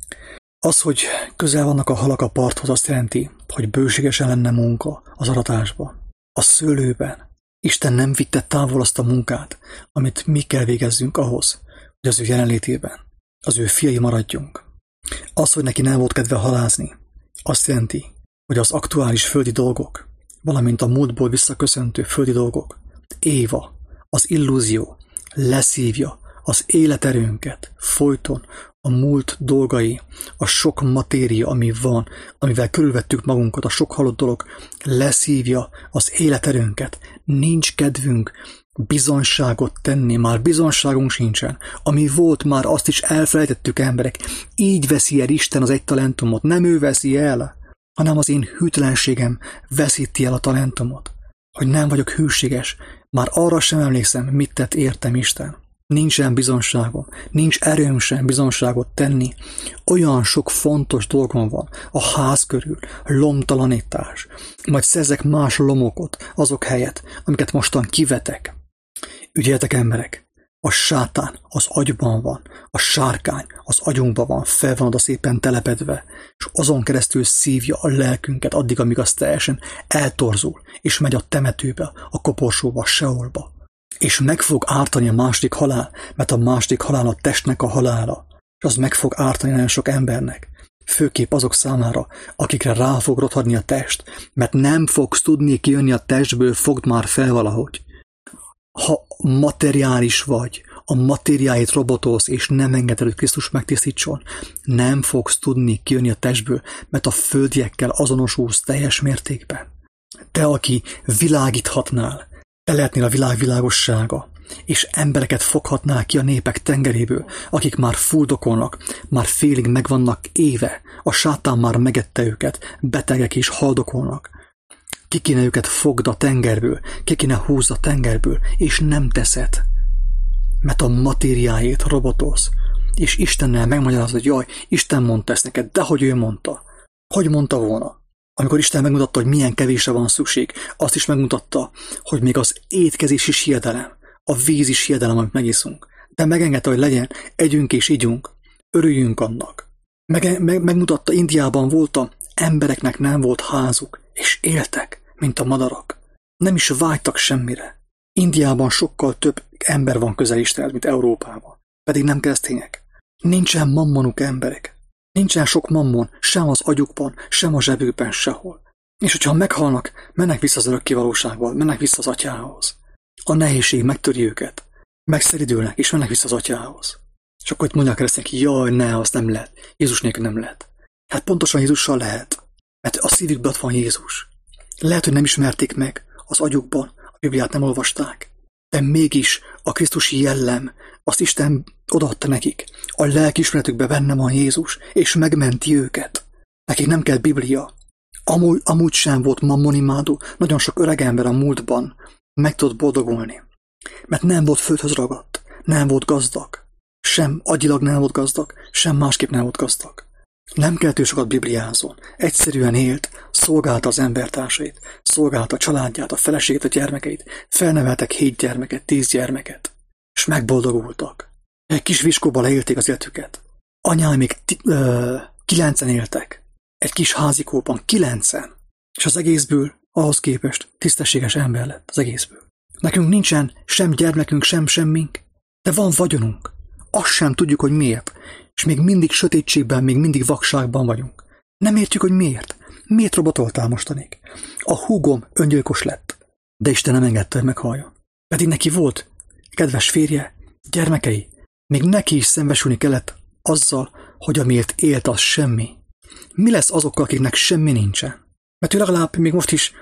Az, hogy közel vannak a halak a parthoz, azt jelenti, hogy bőségesen lenne munka az aratásban, a szőlőben. Isten nem vitte távol azt a munkát, amit mi kell végezzünk ahhoz, hogy az ő jelenlétében, az ő fiai maradjunk. Az, hogy neki nem volt kedve halászni, azt jelenti, hogy az aktuális földi dolgok, valamint a múltból visszaköszöntő földi dolgok, Éva, az illúzió leszívja az életerőnket folyton, a múlt dolgai, a sok matéria, ami van, amivel körülvettük magunkat, a sok halott dolog leszívja az életerőnket. Nincs kedvünk bizonságot tenni, már bizonságunk sincsen. Ami volt, már azt is elfelejtettük, emberek. Így veszi el Isten az egy talentumot. Nem ő veszi el, hanem az én hűtlenségem veszíti el a talentumot. Hogy nem vagyok hűséges, már arra sem emlékszem, mit tett értem Isten. Nincsen bizonságom, nincs erőm sem bizonságot tenni. Olyan sok fontos dolgom van a ház körül, lomtalanítás, majd szerzek más lomokot azok helyett, amiket mostan kivetek. Ügyeljetek, emberek, a sátán az agyban van, a sárkány az agyunkban van, fel van oda szépen telepedve, és azon keresztül szívja a lelkünket addig, amíg az teljesen eltorzul, és megy a temetőbe, a koporsóba, a seolba. És meg fog ártani a második halál, mert a második halál a testnek a halála, és az meg fog ártani nagyon sok embernek, főképp azok számára, akikre rá fog rothadni a test, mert nem fogsz tudni kijönni a testből, fogd már fel valahogy. Ha materiális vagy, a matériáit robotolsz, és nem engeded, hogy Krisztus megtisztítson, nem fogsz tudni kijönni a testből, mert a földiekkel azonosulsz teljes mértékben. Te, aki világíthatnál, te lehetnél a világ világossága, és embereket foghatnál ki a népek tengeréből, akik már fuldokolnak, már félig megvannak éve, a sátán már megette őket, betegek is haldokolnak. Ki kéne őket fogd a tengerből, ki kéne húzd a tengerből, és nem teszed, mert a matériáit robotolsz, és Istennel megmagyarázod, hogy jaj, Isten mondta ezt neked, de hogy ő mondta. Hogy mondta volna? Amikor Isten megmutatta, hogy milyen kevésre van szükség, azt is megmutatta, hogy még az étkezés is hiedelem, a víz is hiedelem, amit megiszunk. De megengedte, hogy legyen, együnk és ígyunk, örüljünk annak. Meg, meg, megmutatta, Indiában voltam, embereknek nem volt házuk, és éltek, mint a madarak. Nem is vágytak semmire. Indiában sokkal több ember van közel Istenhez, mint Európában, pedig nem keresztények. Nincsen mammonuk, emberek. Nincsen sok mammon, sem az agyukban, sem a zsebükben, sehol. És hogyha meghalnak, mennek vissza az örökké valóságba, mennek vissza az atyához. A nehézség megtöri őket, megszeridülnek, és mennek vissza az atyához. És akkor itt mondják keresztények, jaj, ne, azt nem lehet. Jézus nélkül nem lehet. Hát pontosan Jézussal lehet, mert a szívükben ott van Jézus. Lehet, hogy nem ismerték meg az agyukban, a Bibliát nem olvasták, de mégis a krisztusi jellem, azt Isten odaadta nekik. A lelkiismeretükben benne van Jézus, és megmenti őket. Nekik nem kell Biblia. Amúgy, amúgy sem volt mammonimádó, nagyon sok öreg ember a múltban meg tudott boldogulni. Mert nem volt földhöz ragadt, nem volt gazdag. Sem agyilag nem volt gazdag, sem másképp nem volt gazdag. Nem kellett ő sokat bibliázon. Egyszerűen élt, szolgálta az embertársait, szolgálta a családját, a feleségét, a gyermekeit. Felneveltek hét gyermeket, tíz gyermeket, és megboldogultak. Egy kis viskóba leélték az életüket. Anyám még ö, kilencen éltek. Egy kis házikóban kilencen. És az egészből ahhoz képest tisztességes ember lett az egészből. Nekünk nincsen sem gyermekünk, sem semmink, de van vagyonunk. Azt sem tudjuk, hogy miért. És még mindig sötétségben, még mindig vakságban vagyunk. Nem értjük, hogy miért. Miért robotoltál mostanig? A húgom öngyilkos lett, de Isten nem engedte, hogy meghalljon. Pedig neki volt kedves férje, gyermekei, még neki is szembesülni kellett azzal, hogy amiért élt, az semmi. Mi lesz azokkal, akiknek semmi nincsen? Mert ő legalább még most is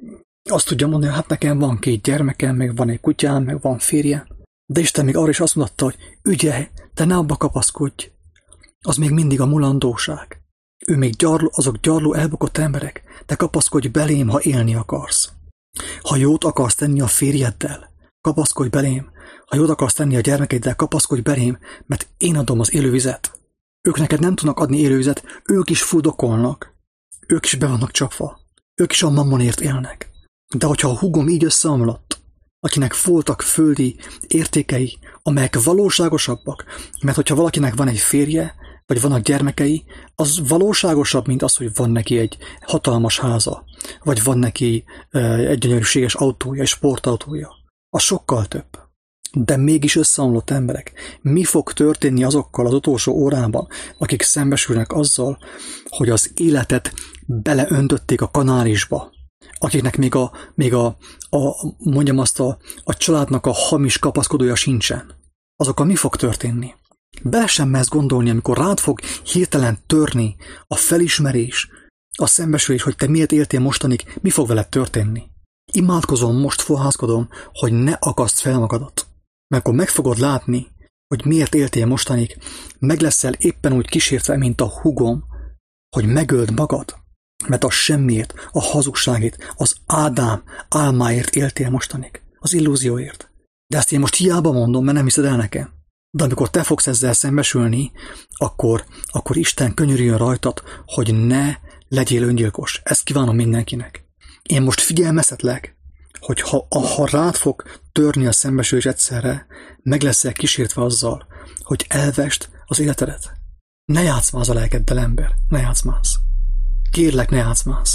azt tudja mondani, hogy hát nekem van két gyermekem, meg van egy kutyám, meg van férje. De Isten még arra is azt mondta, hogy ügyelj, te ne abba kapaszkodj. Az még mindig a mulandóság. Ő még gyarló, azok gyarló, elbukott emberek. Te kapaszkodj belém, ha élni akarsz. Ha jót akarsz tenni a férjeddel, kapaszkodj belém. Ha jót akarsz tenni a gyermekeiddel, kapaszkodj belém, mert én adom az élővizet. Ők neked nem tudnak adni élővizet, ők is fuldokolnak. Ők is be vannak csapva. Ők is a mammonért élnek. De hogyha a húgom így összeomlott, akinek voltak földi értékei, amelyek valóságosabbak, mert hogyha valakinek van egy férje, vagy vannak gyermekei, az valóságosabb, mint az, hogy van neki egy hatalmas háza, vagy van neki egy gyönyörűséges autója, egy sportautója. Az sokkal több. De mégis összeomlott emberek. Mi fog történni azokkal az utolsó órában, akik szembesülnek azzal, hogy az életet beleöntötték a kanálisba, akiknek még a, még a, a mondjam azt, a, a családnak a hamis kapaszkodója sincsen. Azokkal mi fog történni? Bele sem mersz gondolni, amikor rád fog hirtelen törni a felismerés, a szembesülés, hogy te miért éltél mostanig, mi fog veled történni. Imádkozom, most fohászkodom, hogy ne akaszd fel magadat. Mert akkor meg fogod látni, hogy miért éltél mostanig, meg leszel éppen úgy kísértve, mint a húgom, hogy megöld magad, mert a semmiért, a hazugságért, az Ádám álmáért éltél mostanig, az illúzióért. De ezt én most hiába mondom, mert nem hiszed el nekem. De amikor te fogsz ezzel szembesülni, akkor, akkor Isten könyörüljön rajtad, hogy ne legyél öngyilkos. Ezt kívánom mindenkinek. Én most figyelmeztetlek, hogy ha, ha rád fog törni a szembesülés egyszerre, meg leszel kísértve azzal, hogy elvest az életedet. Ne játszmázz a lelkeddel, ember, ne játszmázz. Kérlek, ne játszmázz.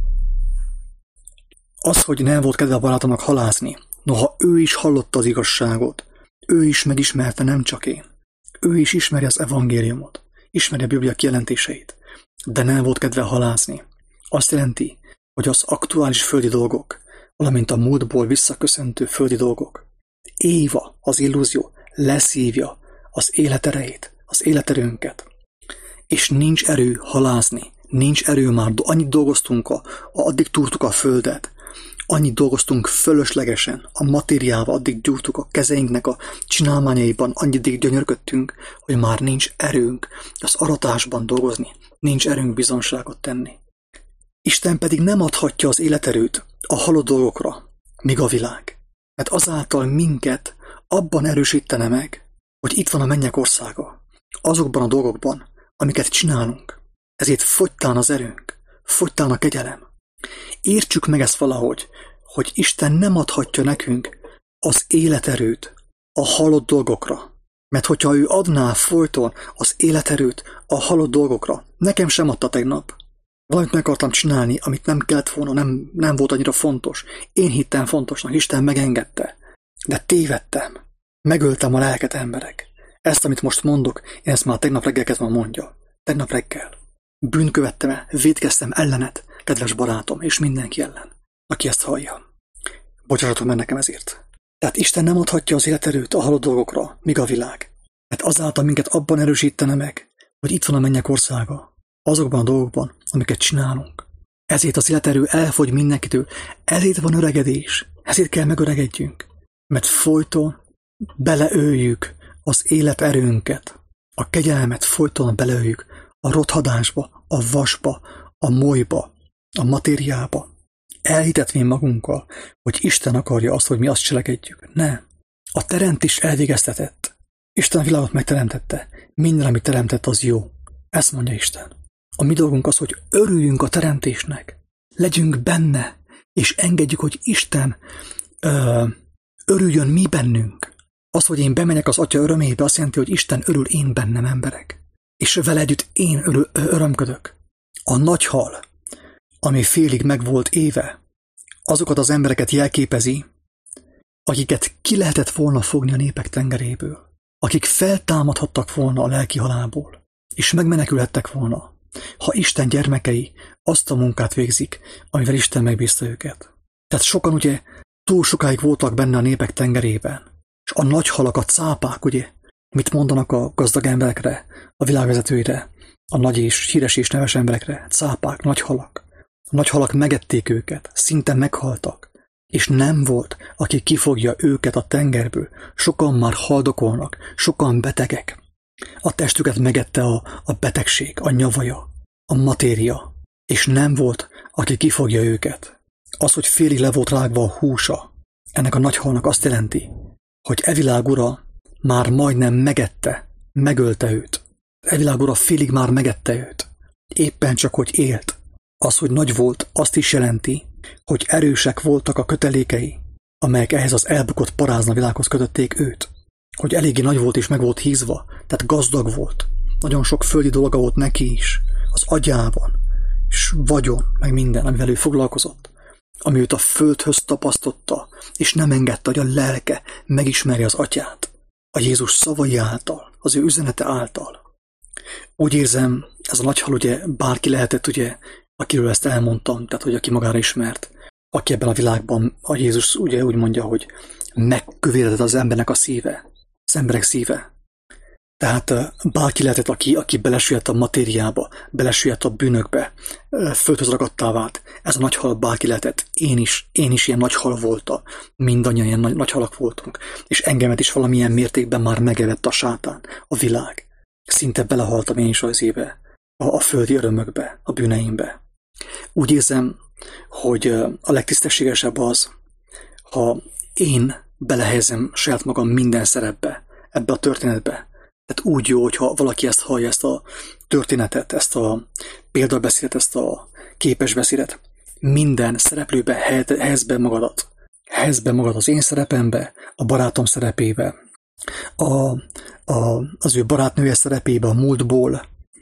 Az, hogy nem volt kedve a barátomnak halászni, noha ő is hallotta az igazságot, ő is megismerte, nem csak én. Ő is ismeri az evangéliumot, ismeri a Biblia kijelentéseit, de nem volt kedve halászni. Azt jelenti, hogy az aktuális földi dolgok, valamint a múltból visszaköszöntő földi dolgok, Éva, az illúzió, leszívja az életerejét, az életerőnket, és nincs erő halászni, nincs erő már, annyit dolgoztunk, a, a, addig túrtuk a földet, annyit dolgoztunk fölöslegesen, a matériával, addig gyújtuk a kezeinknek a csinálmányaiban, annyit gyönyörködtünk, hogy már nincs erőnk az aratásban dolgozni, nincs erőnk bizonságot tenni. Isten pedig nem adhatja az életerőt a halott dolgokra, míg a világ, mert azáltal minket abban erősítene meg, hogy itt van a mennyek országa, azokban a dolgokban, amiket csinálunk. Ezért fogytán az erőnk, fogytán a kegyelem. Értsük meg ezt valahogy, hogy Isten nem adhatja nekünk az életerőt a halott dolgokra. Mert hogyha ő adná folyton az életerőt a halott dolgokra, nekem sem adta tegnap. Valamit meg akartam csinálni, amit nem kellett volna, nem, nem volt annyira fontos. Én hittem fontosnak, Isten megengedte. De tévedtem. Megöltem a lelket, emberek. Ezt, amit most mondok, én ezt már tegnap reggel kezdve mondja. Tegnap reggel. Bűnt követtem el, vétkeztem ellenet, kedves barátom, és mindenki ellen, aki ezt hallja. Bocsánat meg nekem ezért. Tehát Isten nem adhatja az életerőt a halott dolgokra, míg a világ. Mert azáltal minket abban erősítene meg, hogy itt van a mennyek országa, azokban a dolgokban, amiket csinálunk. Ezért az életerő elfogy mindenkitől, ezért van öregedés, ezért kell megöregedjünk. Mert folyton beleöljük az életerőnket, a kegyelmet folyton beleöljük a rothadásba, a vasba, a molyba, a matériába. Elhitetvén magunkkal, hogy Isten akarja azt, hogy mi azt cselekedjük. Nem. A teremtés elvégeztetett. Isten a világot megteremtette. Minden, amit teremtett, az jó. Ezt mondja Isten. A mi dolgunk az, hogy örüljünk a teremtésnek. Legyünk benne, és engedjük, hogy Isten ö, örüljön mi bennünk. Az, hogy én bemegyek az Atya örömébe, azt jelenti, hogy Isten örül én bennem, emberek. És vele együtt én örül, örömködök. A nagy hal, ami félig meg volt éve, azokat az embereket jelképezi, akiket ki lehetett volna fogni a népek tengeréből, akik feltámadhattak volna a lelki halálból, és megmenekülhettek volna, ha Isten gyermekei azt a munkát végzik, amivel Isten megbízta őket. Tehát sokan ugye túl sokáig voltak benne a népek tengerében, és a nagy halak, a cápák ugye Mit mondanak a gazdag emberekre, a világvezetőire, a nagy és híres és neves emberekre, cápák, nagy halak. A nagy halak megették őket, szinte meghaltak, és nem volt, aki kifogja őket a tengerből. Sokan már haldokolnak, sokan betegek. A testüket megette a, a betegség, a nyavaja, a matéria, és nem volt, aki kifogja őket. Az, hogy félig le volt rágva a húsa, ennek a nagy halnak azt jelenti, hogy e világ ura már majdnem megette, megölte őt. E világ ura félig már megette őt. Éppen csak, hogy élt. Az, hogy nagy volt, azt is jelenti, hogy erősek voltak a kötelékei, amelyek ehhez az elbukott parázna világhoz kötötték őt. Hogy eléggé nagy volt és meg volt hízva, tehát gazdag volt. Nagyon sok földi dolga volt neki is, az agyában, és vagyon, meg minden, amivel ő foglalkozott. Ami őt a földhöz tapasztotta, és nem engedte, hogy a lelke megismerje az atyát. A Jézus szavai által, az ő üzenete által. Úgy érzem, ez a nagy hal ugye bárki lehetett, ugye, akiről ezt elmondtam, tehát hogy aki magára ismert, aki ebben a világban, a Jézus ugye úgy mondja, hogy megkövéredett az embernek a szíve, az emberek szíve. Tehát bárki lehetett, aki, aki belesüllyedt a matériába, belesüllyedt a bűnökbe, földhöz ragadtá vált. Ez a nagy hal bárki lehetett. Én is, én is ilyen nagy hal voltam. Mindannyian ilyen nagy, nagy halak voltunk. És engemet is valamilyen mértékben már megevett a sátán, a világ. Szinte belehaltam én is az éve, a, a földi örömökbe, a bűneimbe. Úgy érzem, hogy a legtisztességesebb az, ha én belehelyezem saját magam minden szerepbe, ebbe a történetbe. Tehát úgy jó, hogyha valaki ezt hallja, ezt a történetet, ezt a példabeszédet, ezt a képesbeszédet. Minden szereplőbe helyez be magadat. Helyez be magad az én szerepembe, a barátom szerepébe, a, a, az ő barátnője szerepébe, a múltból,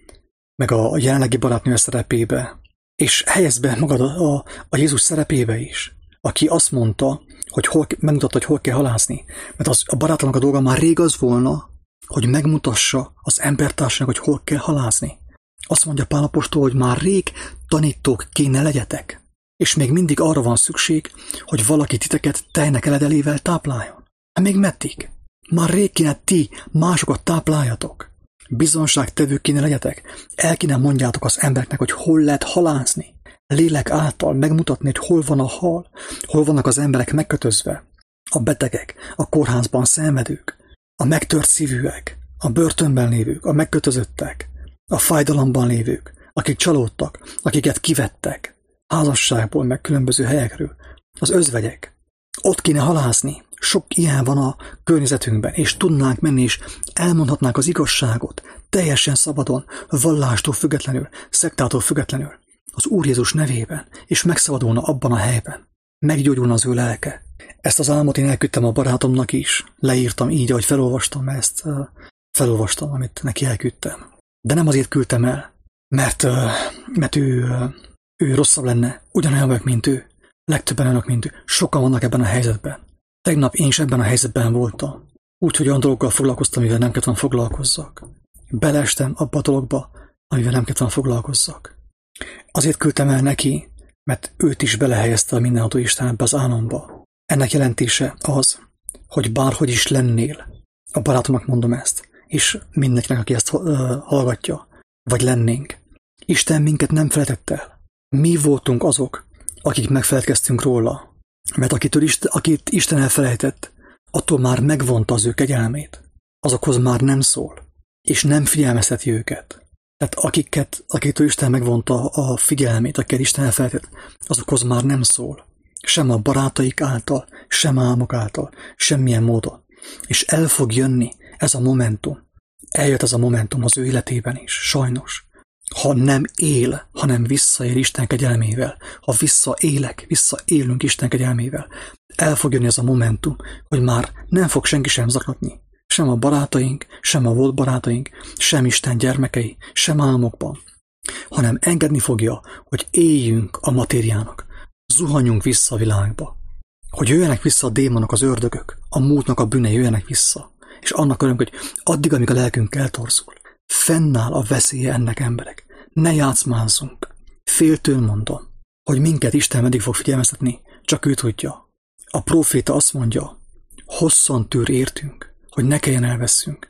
meg a jelenlegi barátnője szerepébe, és helyez be magad a, a, a Jézus szerepébe is, aki azt mondta, hogy hol, megmutatta, hogy hol kell halászni. Mert az, a barátomnak a dolga már rég az volna, hogy megmutassa az embertársának, hogy hol kell halászni. Azt mondja Pál apostol, hogy már rég tanítók kéne legyetek, és még mindig arra van szükség, hogy valaki titeket tejnek eledelével tápláljon. Hát még meddig? Már rég kéne ti másokat tápláljatok. Bizonságtevők kéne legyetek. El kéne mondjátok az embereknek, hogy hol lehet halászni. Lélek által megmutatni, hogy hol van a hal, hol vannak az emberek megkötözve. A betegek, a kórházban szenvedők, a megtört szívűek, a börtönben lévők, a megkötözöttek, a fájdalomban lévők, akik csalódtak, akiket kivettek, házasságból, meg különböző helyekről, az özvegyek. Ott kéne halászni. Sok ilyen van a környezetünkben, és tudnánk menni, és elmondhatnánk az igazságot, teljesen szabadon, vallástól függetlenül, szektától függetlenül, az Úr Jézus nevében, és megszabadulna abban a helyben. Meggyógyulna az ő lelke. Ezt az álmot én elküldtem a barátomnak is. Leírtam így, ahogy felolvastam ezt. Felolvastam, amit neki elküldtem. De nem azért küldtem el, mert, mert ő, ő rosszabb lenne. Ugyanolyan vagyok, mint ő. Legtöbben olyanok, mint ő. Sokan vannak ebben a helyzetben. Tegnap én is ebben a helyzetben voltam. Úgyhogy olyan dologgal foglalkoztam, amivel nem kellett volna foglalkozzak. Beleestem abba a dologba, amivel nem kellett volna foglalkozzak. Azért küldtem el neki, mert őt is belehelyezte a mindenható Isten ebbe az álomba. Ennek jelentése az, hogy bárhogy is lennél, a barátomnak mondom ezt, és mindenkinek, aki ezt uh, hallgatja, vagy lennénk. Isten minket nem felejtett el. Mi voltunk azok, akik megfeledkeztünk róla, mert akitől Isten, akit Isten elfelejtett, attól már megvonta az ő kegyelmét. Azokhoz már nem szól, és nem figyelmezteti őket. Tehát akiket, akitől Isten megvonta a figyelmét, akiket Isten elfelejtett, azokhoz már nem szól. Sem a barátaik által, sem álmok által, semmilyen módon. És el fog jönni ez a momentum. Eljött ez a momentum az ő életében is, sajnos. Ha nem él, hanem visszaél Isten kegyelmével, ha visszaélek, visszaélünk Isten kegyelmével, el fog jönni ez a momentum, hogy már nem fog senki sem zaklatni. Sem a barátaink, sem a volt barátaink, sem Isten gyermekei, sem álmokban, hanem engedni fogja, hogy éljünk a matériának, zuhanjunk vissza a világba, hogy jöjjenek vissza a démonok, az ördögök, a múltnak a bűnei jöjjenek vissza, és annak öröm, hogy addig, amíg a lelkünk eltorzul, fennáll a veszélye ennek, emberek. Ne játszmázzunk. Féltől mondom, hogy minket Isten meddig fog figyelmeztetni, csak ő tudja. A próféta azt mondja, hosszan tűr értünk, hogy ne kelljen elveszünk,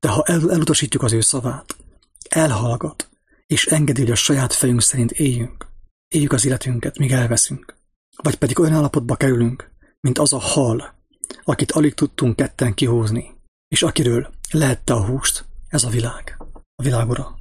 De ha el, elutasítjuk az ő szavát, elhallgat, és engedi, hogy a saját fejünk szerint éljünk, éljük az életünket, míg elveszünk, vagy pedig olyan állapotba kerülünk, mint az a hal, akit alig tudtunk ketten kihúzni, és akiről lehette a húst ez a világ, a világ ura.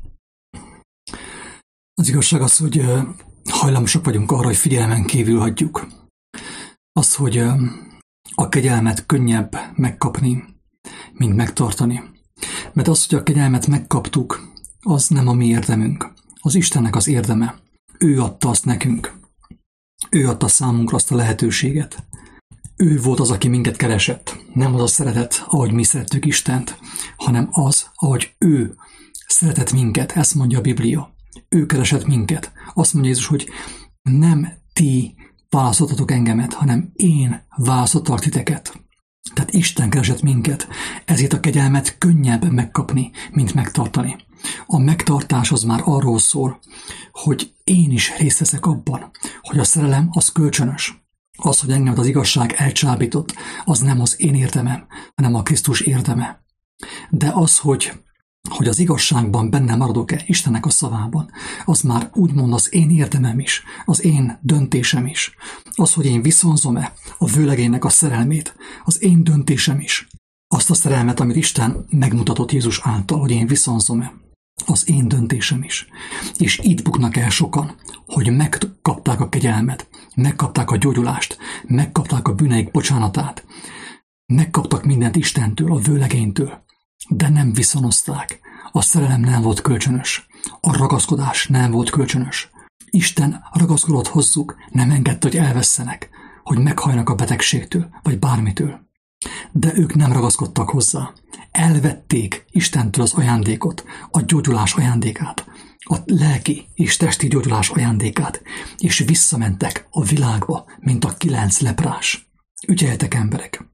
Az igazság az, hogy hajlamosak vagyunk arra, hogy figyelmen kívül hagyjuk. Az, hogy a kegyelmet könnyebb megkapni, mint megtartani. Mert az, hogy a kegyelmet megkaptuk, az nem a mi érdemünk. Az Istennek az érdeme. Ő adta azt nekünk. Ő adta számunkra azt a lehetőséget. Ő volt az, aki minket keresett. Nem az a szeretet, ahogy mi szerettük Istent, hanem az, ahogy ő szeretett minket. Ezt mondja a Biblia. Ő keresett minket. Azt mondja Jézus, hogy nem ti választottatok engemet, hanem én választottalak titeket. Tehát Isten keresett minket, ezért a kegyelmet könnyebb megkapni, mint megtartani. A megtartás az már arról szól, hogy én is részt veszek abban, hogy a szerelem az kölcsönös. Az, hogy engem az igazság elcsábított, az nem az én érdemem, hanem a Krisztus érdeme. De az, hogy hogy az igazságban benne maradok-e Istennek a szavában, az már úgymond az én érdemem is, az én döntésem is. Az, hogy én viszonzom-e a vőlegénynek a szerelmét, az én döntésem is. Azt a szerelmet, amit Isten megmutatott Jézus által, hogy én viszonzom-e, az én döntésem is. És itt buknak el sokan, hogy megkapták a kegyelmet, megkapták a gyógyulást, megkapták a bűneik bocsánatát, megkaptak mindent Istentől, a vőlegénytől, de nem viszonozták. A szerelem nem volt kölcsönös. A ragaszkodás nem volt kölcsönös. Isten ragaszkodott hozzuk, nem engedte, hogy elvesszenek, hogy meghajnak a betegségtől, vagy bármitől. De ők nem ragaszkodtak hozzá. Elvették Istentől az ajándékot, a gyógyulás ajándékát, a lelki és testi gyógyulás ajándékát, és visszamentek a világba, mint a kilenc leprás. Ügyeljetek, emberek!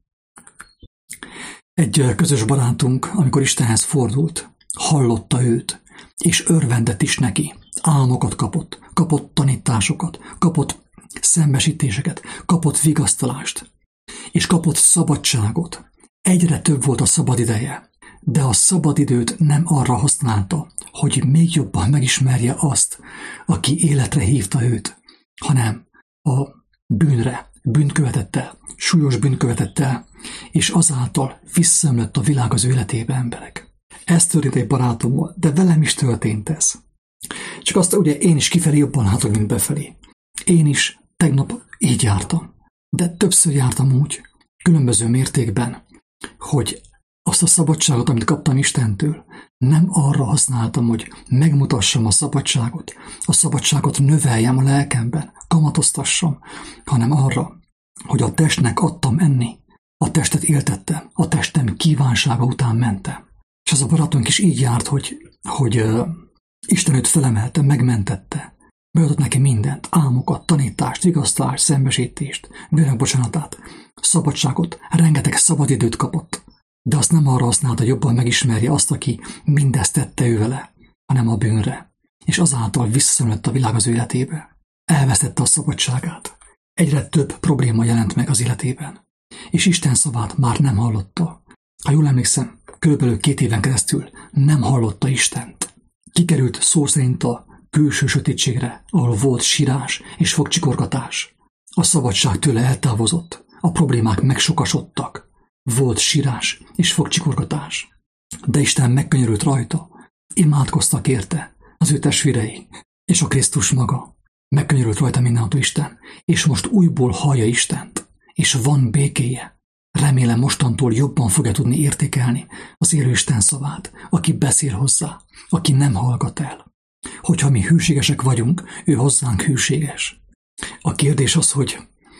Egy közös barátunk, amikor Istenhez fordult, hallotta őt, és örvendett is neki. Álmokat kapott, kapott tanításokat, kapott szembesítéseket, kapott vigasztalást, és kapott szabadságot. Egyre több volt a szabad ideje, de a szabad időt nem arra használta, hogy még jobban megismerje azt, aki életre hívta őt, hanem a bűnre, bűnt követett el, súlyos bűnt követett el, és azáltal visszaömlött a világ az ő életébe, emberek. Ez történt egy barátommal, de velem is történt ez. Csak azt ugye én is kifelé jobban látok, mint befelé. Én is tegnap így jártam, de többször jártam úgy, különböző mértékben, hogy azt a szabadságot, amit kaptam Istentől, nem arra használtam, hogy megmutassam a szabadságot, a szabadságot növeljem a lelkemben, kamatoztassam, hanem arra, hogy a testnek adtam enni, a testet éltettem, a testem kívánsága után mentem. És az a barátunk is így járt, hogy, hogy uh, Isten őt felemelte, megmentette, beadott neki mindent, álmokat, tanítást, vigasztalást, szembesítést, bűnök bocsánatát, szabadságot, rengeteg szabadidőt kapott. De azt nem arra használta, hogy jobban megismerje azt, aki mindezt tette ő vele, hanem a bűnre. És azáltal visszaömlött a világ az ő életébe. Elvesztette a szabadságát. Egyre több probléma jelent meg az életében. És Isten szavát már nem hallotta. Ha jól emlékszem, körülbelül két éven keresztül nem hallotta Istent. Kikerült szó szerint a külső sötétségre, ahol volt sírás és fogcsikorgatás. A szabadság tőle eltávozott. A problémák megsokasodtak. Volt sírás és fogcsikorgatás. De Isten megkönyörült rajta. Imádkoztak érte az ő testvérei és a Krisztus maga. Megkönyörült rajta mindenható Isten, és most újból hallja Istent, és van békéje. Remélem mostantól jobban fogja tudni értékelni az élő Isten szavát, aki beszél hozzá, aki nem hallgat el. Hogyha mi hűségesek vagyunk, ő hozzánk hűséges. A kérdés az, hogy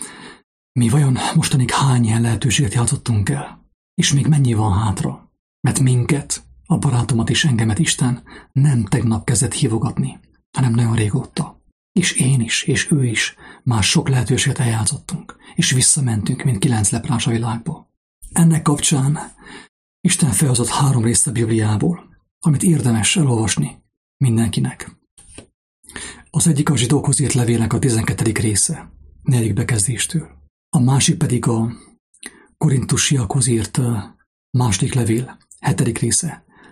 mi vajon mostanig hány ilyen lehetőséget játszottunk el, és még mennyi van hátra? Mert minket, a barátomat és engemet Isten nem tegnap kezdett hívogatni, hanem nagyon régóta. És én is, és ő is már sok lehetőséget eljátszottunk, és visszamentünk, mint kilenc leprás a világba. Ennek kapcsán Isten felhozott három részt a Bibliából, amit érdemes elolvasni mindenkinek. Az egyik a zsidókhoz írt levélnek a tizenkettedik része, negyedik bekezdéstől. A másik pedig a korintusiakhoz írt második levél, hetedik része,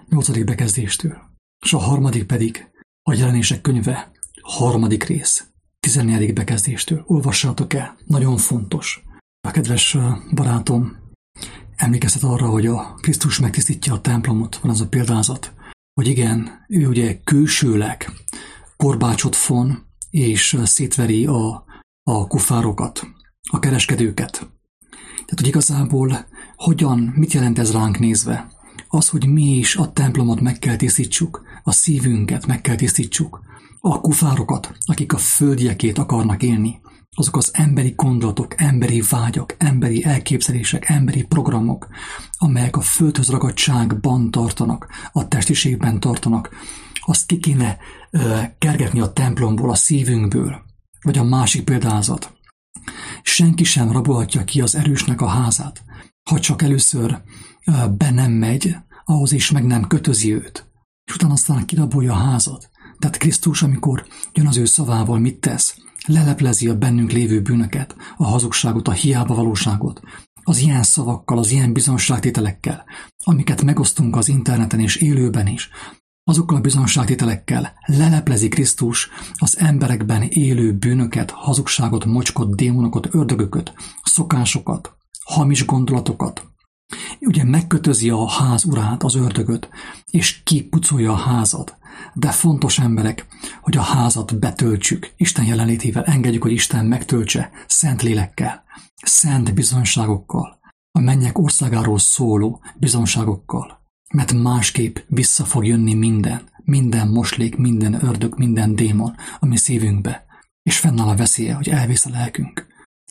nyolcadik bekezdéstől. És a harmadik pedig a Jelenések könyve, harmadik rész, tizennegyedik bekezdéstől. Olvassátok el, nagyon fontos. A kedves barátom emlékeztet arra, hogy a Krisztus megtisztítja a templomot, van az a példázat, hogy igen, ő ugye külsőleg korbácsot fon, és szétveri a, a kufárokat, a kereskedőket. Tehát, hogy igazából hogyan, mit jelent ez ránk nézve? Az, hogy mi is a templomot meg kell tisztítsuk, a szívünket meg kell tisztítsuk, a kufárokat, akik a földjekét akarnak élni, azok az emberi gondolatok, emberi vágyak, emberi elképzelések, emberi programok, amelyek a földhöz ragadtságban tartanak, a testiségben tartanak, azt ki kéne uh, kergetni a templomból, a szívünkből. Vagy a másik példázat. Senki sem rabolhatja ki az erősnek a házát, ha csak először uh, be nem megy, ahhoz is meg nem kötözi őt. És utána aztán kirabolja a házat. Tehát Krisztus, amikor jön az ő szavával, mit tesz? Leleplezi a bennünk lévő bűnöket, a hazugságot, a hiába valóságot, az ilyen szavakkal, az ilyen bizonságtételekkel, amiket megosztunk az interneten és élőben is, azokkal a bizonságtételekkel leleplezi Krisztus az emberekben élő bűnöket, hazugságot, mocskot, démonokat, ördögököt, szokásokat, hamis gondolatokat. Ugye megkötözi a ház urát, az ördögöt, és kipucolja a házat. De fontos emberek, hogy a házat betöltsük, Isten jelenlétével, engedjük, hogy Isten megtöltse szent lélekkel, szent bizonságokkal, a mennyek országáról szóló bizonságokkal. Mert másképp vissza fog jönni minden, minden moslék, minden ördög, minden démon, ami szívünkbe, és fennáll a veszélye, hogy elvész a lelkünk.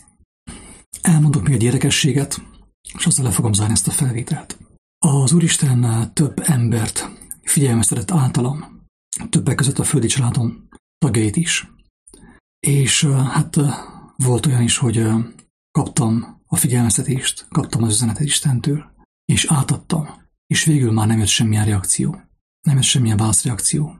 Elmondok még egy érdekességet, és azzal le fogom zárni ezt a felvételt. Az Úristen több embert figyelmeztetett általam, többek között a földi családom tagjait is. És hát volt olyan is, hogy kaptam a figyelmeztetést, kaptam az üzenetet Istentől, és átadtam. És végül már nem jött semmilyen reakció. Nem jött semmilyen válaszreakció.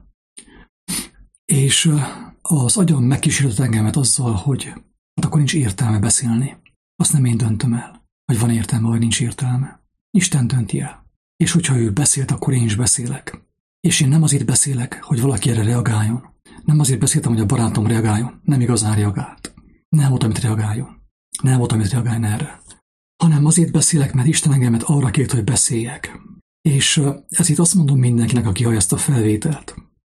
És az agyam megkísértett engemet azzal, hogy hát akkor nincs értelme beszélni. Azt nem én döntöm el, hogy van értelme, vagy nincs értelme. Isten dönti el. És hogyha ő beszélt, akkor én is beszélek. És én nem azért beszélek, hogy valaki erre reagáljon. Nem azért beszéltem, hogy a barátom reagáljon. Nem igazán reagált. Nem volt, amit reagáljon. Nem volt, amit reagáljon erre. Hanem azért beszélek, mert Isten engemet arra kért, hogy beszéljek. És ezért azt mondom mindenkinek, aki hallja ezt a felvételt,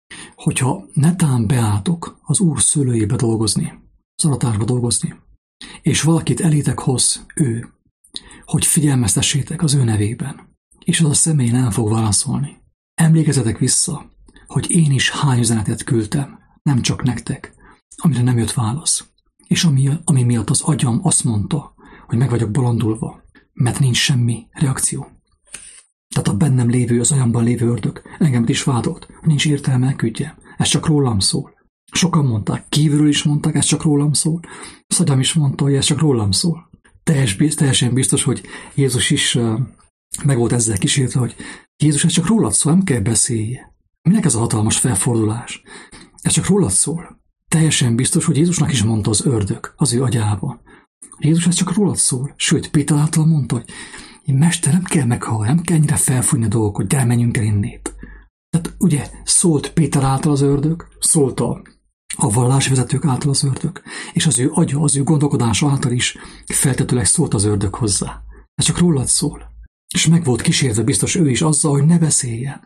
hogyha netán beálltok az Úr szőlőjébe dolgozni, az aratásba dolgozni, és valakit elétek hoz ő, hogy figyelmeztessétek az ő nevében, és az a személy nem fog válaszolni. Emlékezzetek vissza, hogy én is hány üzenetet küldtem, nem csak nektek, amire nem jött válasz, és ami, ami miatt az agyam azt mondta, hogy meg vagyok bolondulva, mert nincs semmi reakció. Tehát a bennem lévő, az agyamban lévő ördög engemet is vádolt, hogy nincs értelme, elküldjem. Ez csak rólam szól. Sokan mondták, kívülről is mondták, ez csak rólam szól. Az agyam is mondta, hogy ez csak rólam szól. Teljes, teljesen biztos, hogy Jézus is uh, meg volt ezzel kísértve, hogy Jézus, ez csak rólad szól, nem kell beszélje. Minek ez a hatalmas felfordulás? Ez csak rólad szól. Teljesen biztos, hogy Jézusnak is mondta az ördög az ő agyában. Jézus, ez csak rólad szól. Sőt, Péter által mondta, hogy én mester, nem kell meghalni, nem kell ennyire felfújni a dolgokat, de menjünk el innét. Tehát ugye szólt Péter által az ördög, szólt a, a vallásvezetők által az ördög, és az ő agya, az ő gondolkodása által is feltetőleg szólt az ördög hozzá. Ez csak rólad szól. És meg volt kísértve biztos ő is azzal, hogy ne beszéljen.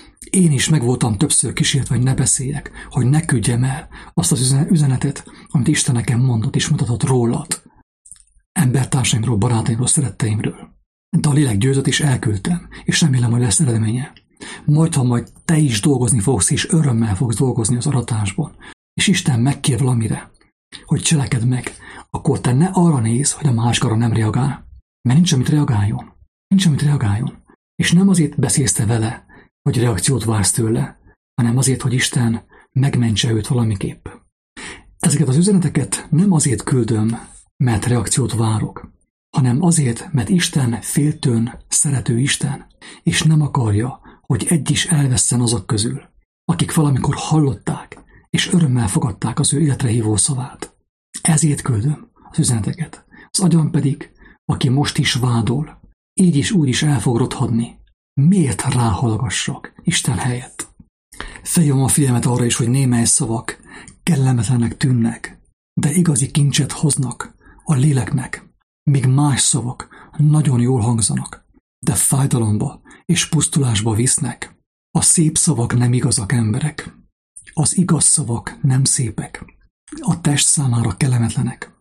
Én is meg voltam többször kísértve, hogy ne beszéljek, hogy ne küldjem el azt az üzenetet, amit Isten nekem mondott és mutatott rólad. Embertársaimról, barátaimról, szeretteimről. De a lélek győzött, és elküldtem, és remélem, hogy lesz eredménye. Majd, ha majd te is dolgozni fogsz, és örömmel fogsz dolgozni az aratásban, és Isten megkér valamire, hogy cselekedd meg, akkor te ne arra néz, hogy a másik arra nem reagál, mert nincs, amit reagáljon. Nincs, amit reagáljon. És nem azért beszélsz te vele, hogy reakciót vársz tőle, hanem azért, hogy Isten megmentse őt valamiképp. Ezeket az üzeneteket nem azért küldöm, mert reakciót várok, hanem azért, mert Isten féltőn szerető Isten, és nem akarja, hogy egy is elvesszen azok közül, akik valamikor hallották, és örömmel fogadták az ő életre hívó szavát. Ezért küldöm az üzeneteket. Az agyam pedig, aki most is vádol, így is úgy is el fog rothadni, Miért ráhallgassak Isten helyett? Felhívom a figyelmet arra is, hogy némely szavak kellemetlenek tűnnek, de igazi kincset hoznak a léleknek, míg más szavak nagyon jól hangzanak, de fájdalomba és pusztulásba visznek. A szép szavak nem igazak, emberek. Az igaz szavak nem szépek. A test számára kellemetlenek.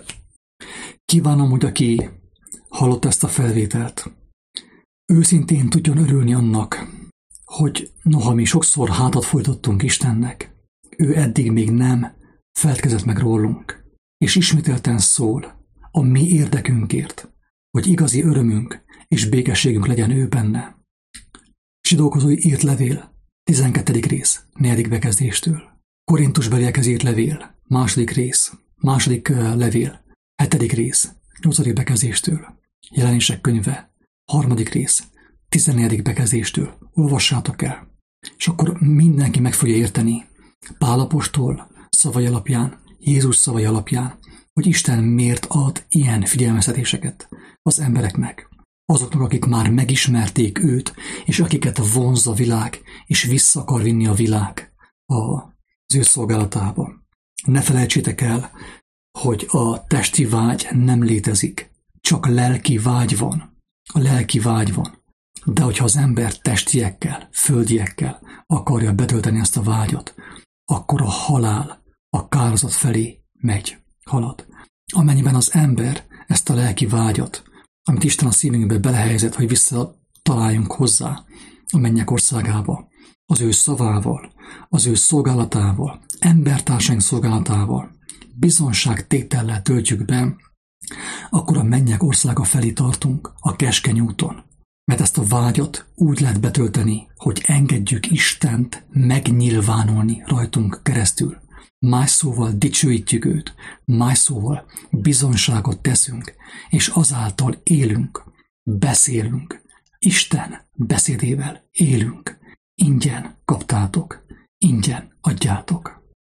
Kívánom, hogy aki hallott ezt a felvételt, őszintén tudjon örülni annak, hogy noha mi sokszor hátat folytottunk Istennek, ő eddig még nem feledkezett meg rólunk, és ismételten szól a mi érdekünkért, hogy igazi örömünk és békességünk legyen ő benne. Zsidókhoz írt levél, tizenkettedik rész, negyedik bekezdéstől. Korintusbeliekhez írt levél, második rész, második levél, hetedik rész, nyolcadik bekezdéstől. Jelenések könyve, harmadik rész, tizennegyedik bekezdéstől. Olvassátok el. És akkor mindenki meg fogja érteni Pál apostol szavai alapján, Jézus szavai alapján, hogy Isten miért ad ilyen figyelmeztetéseket az embereknek. Azoknak, akik már megismerték őt, és akiket vonz a világ, és vissza akar vinni a világ az ő szolgálatába. Ne felejtsétek el, hogy a testi vágy nem létezik, csak lelki vágy van. A lelki vágy van. De hogyha az ember testiekkel, földiekkel akarja betölteni ezt a vágyat, akkor a halál, a kárhozat felé megy, halad. Amennyiben az ember ezt a lelki vágyat, amit Isten a szívünkbe belehelyezett, hogy visszataláljunk hozzá a mennyek országába, az ő szavával, az ő szolgálatával, embertársaink szolgálatával, bizonságtétellel töltjük be, akkor a mennyek országa felé tartunk a keskeny úton. Mert ezt a vágyat úgy lehet betölteni, hogy engedjük Istent megnyilvánulni rajtunk keresztül. Más szóval dicsőítjük őt, más szóval bizonságot teszünk, és azáltal élünk, beszélünk. Isten beszédével élünk. Ingyen kaptátok, ingyen adjátok.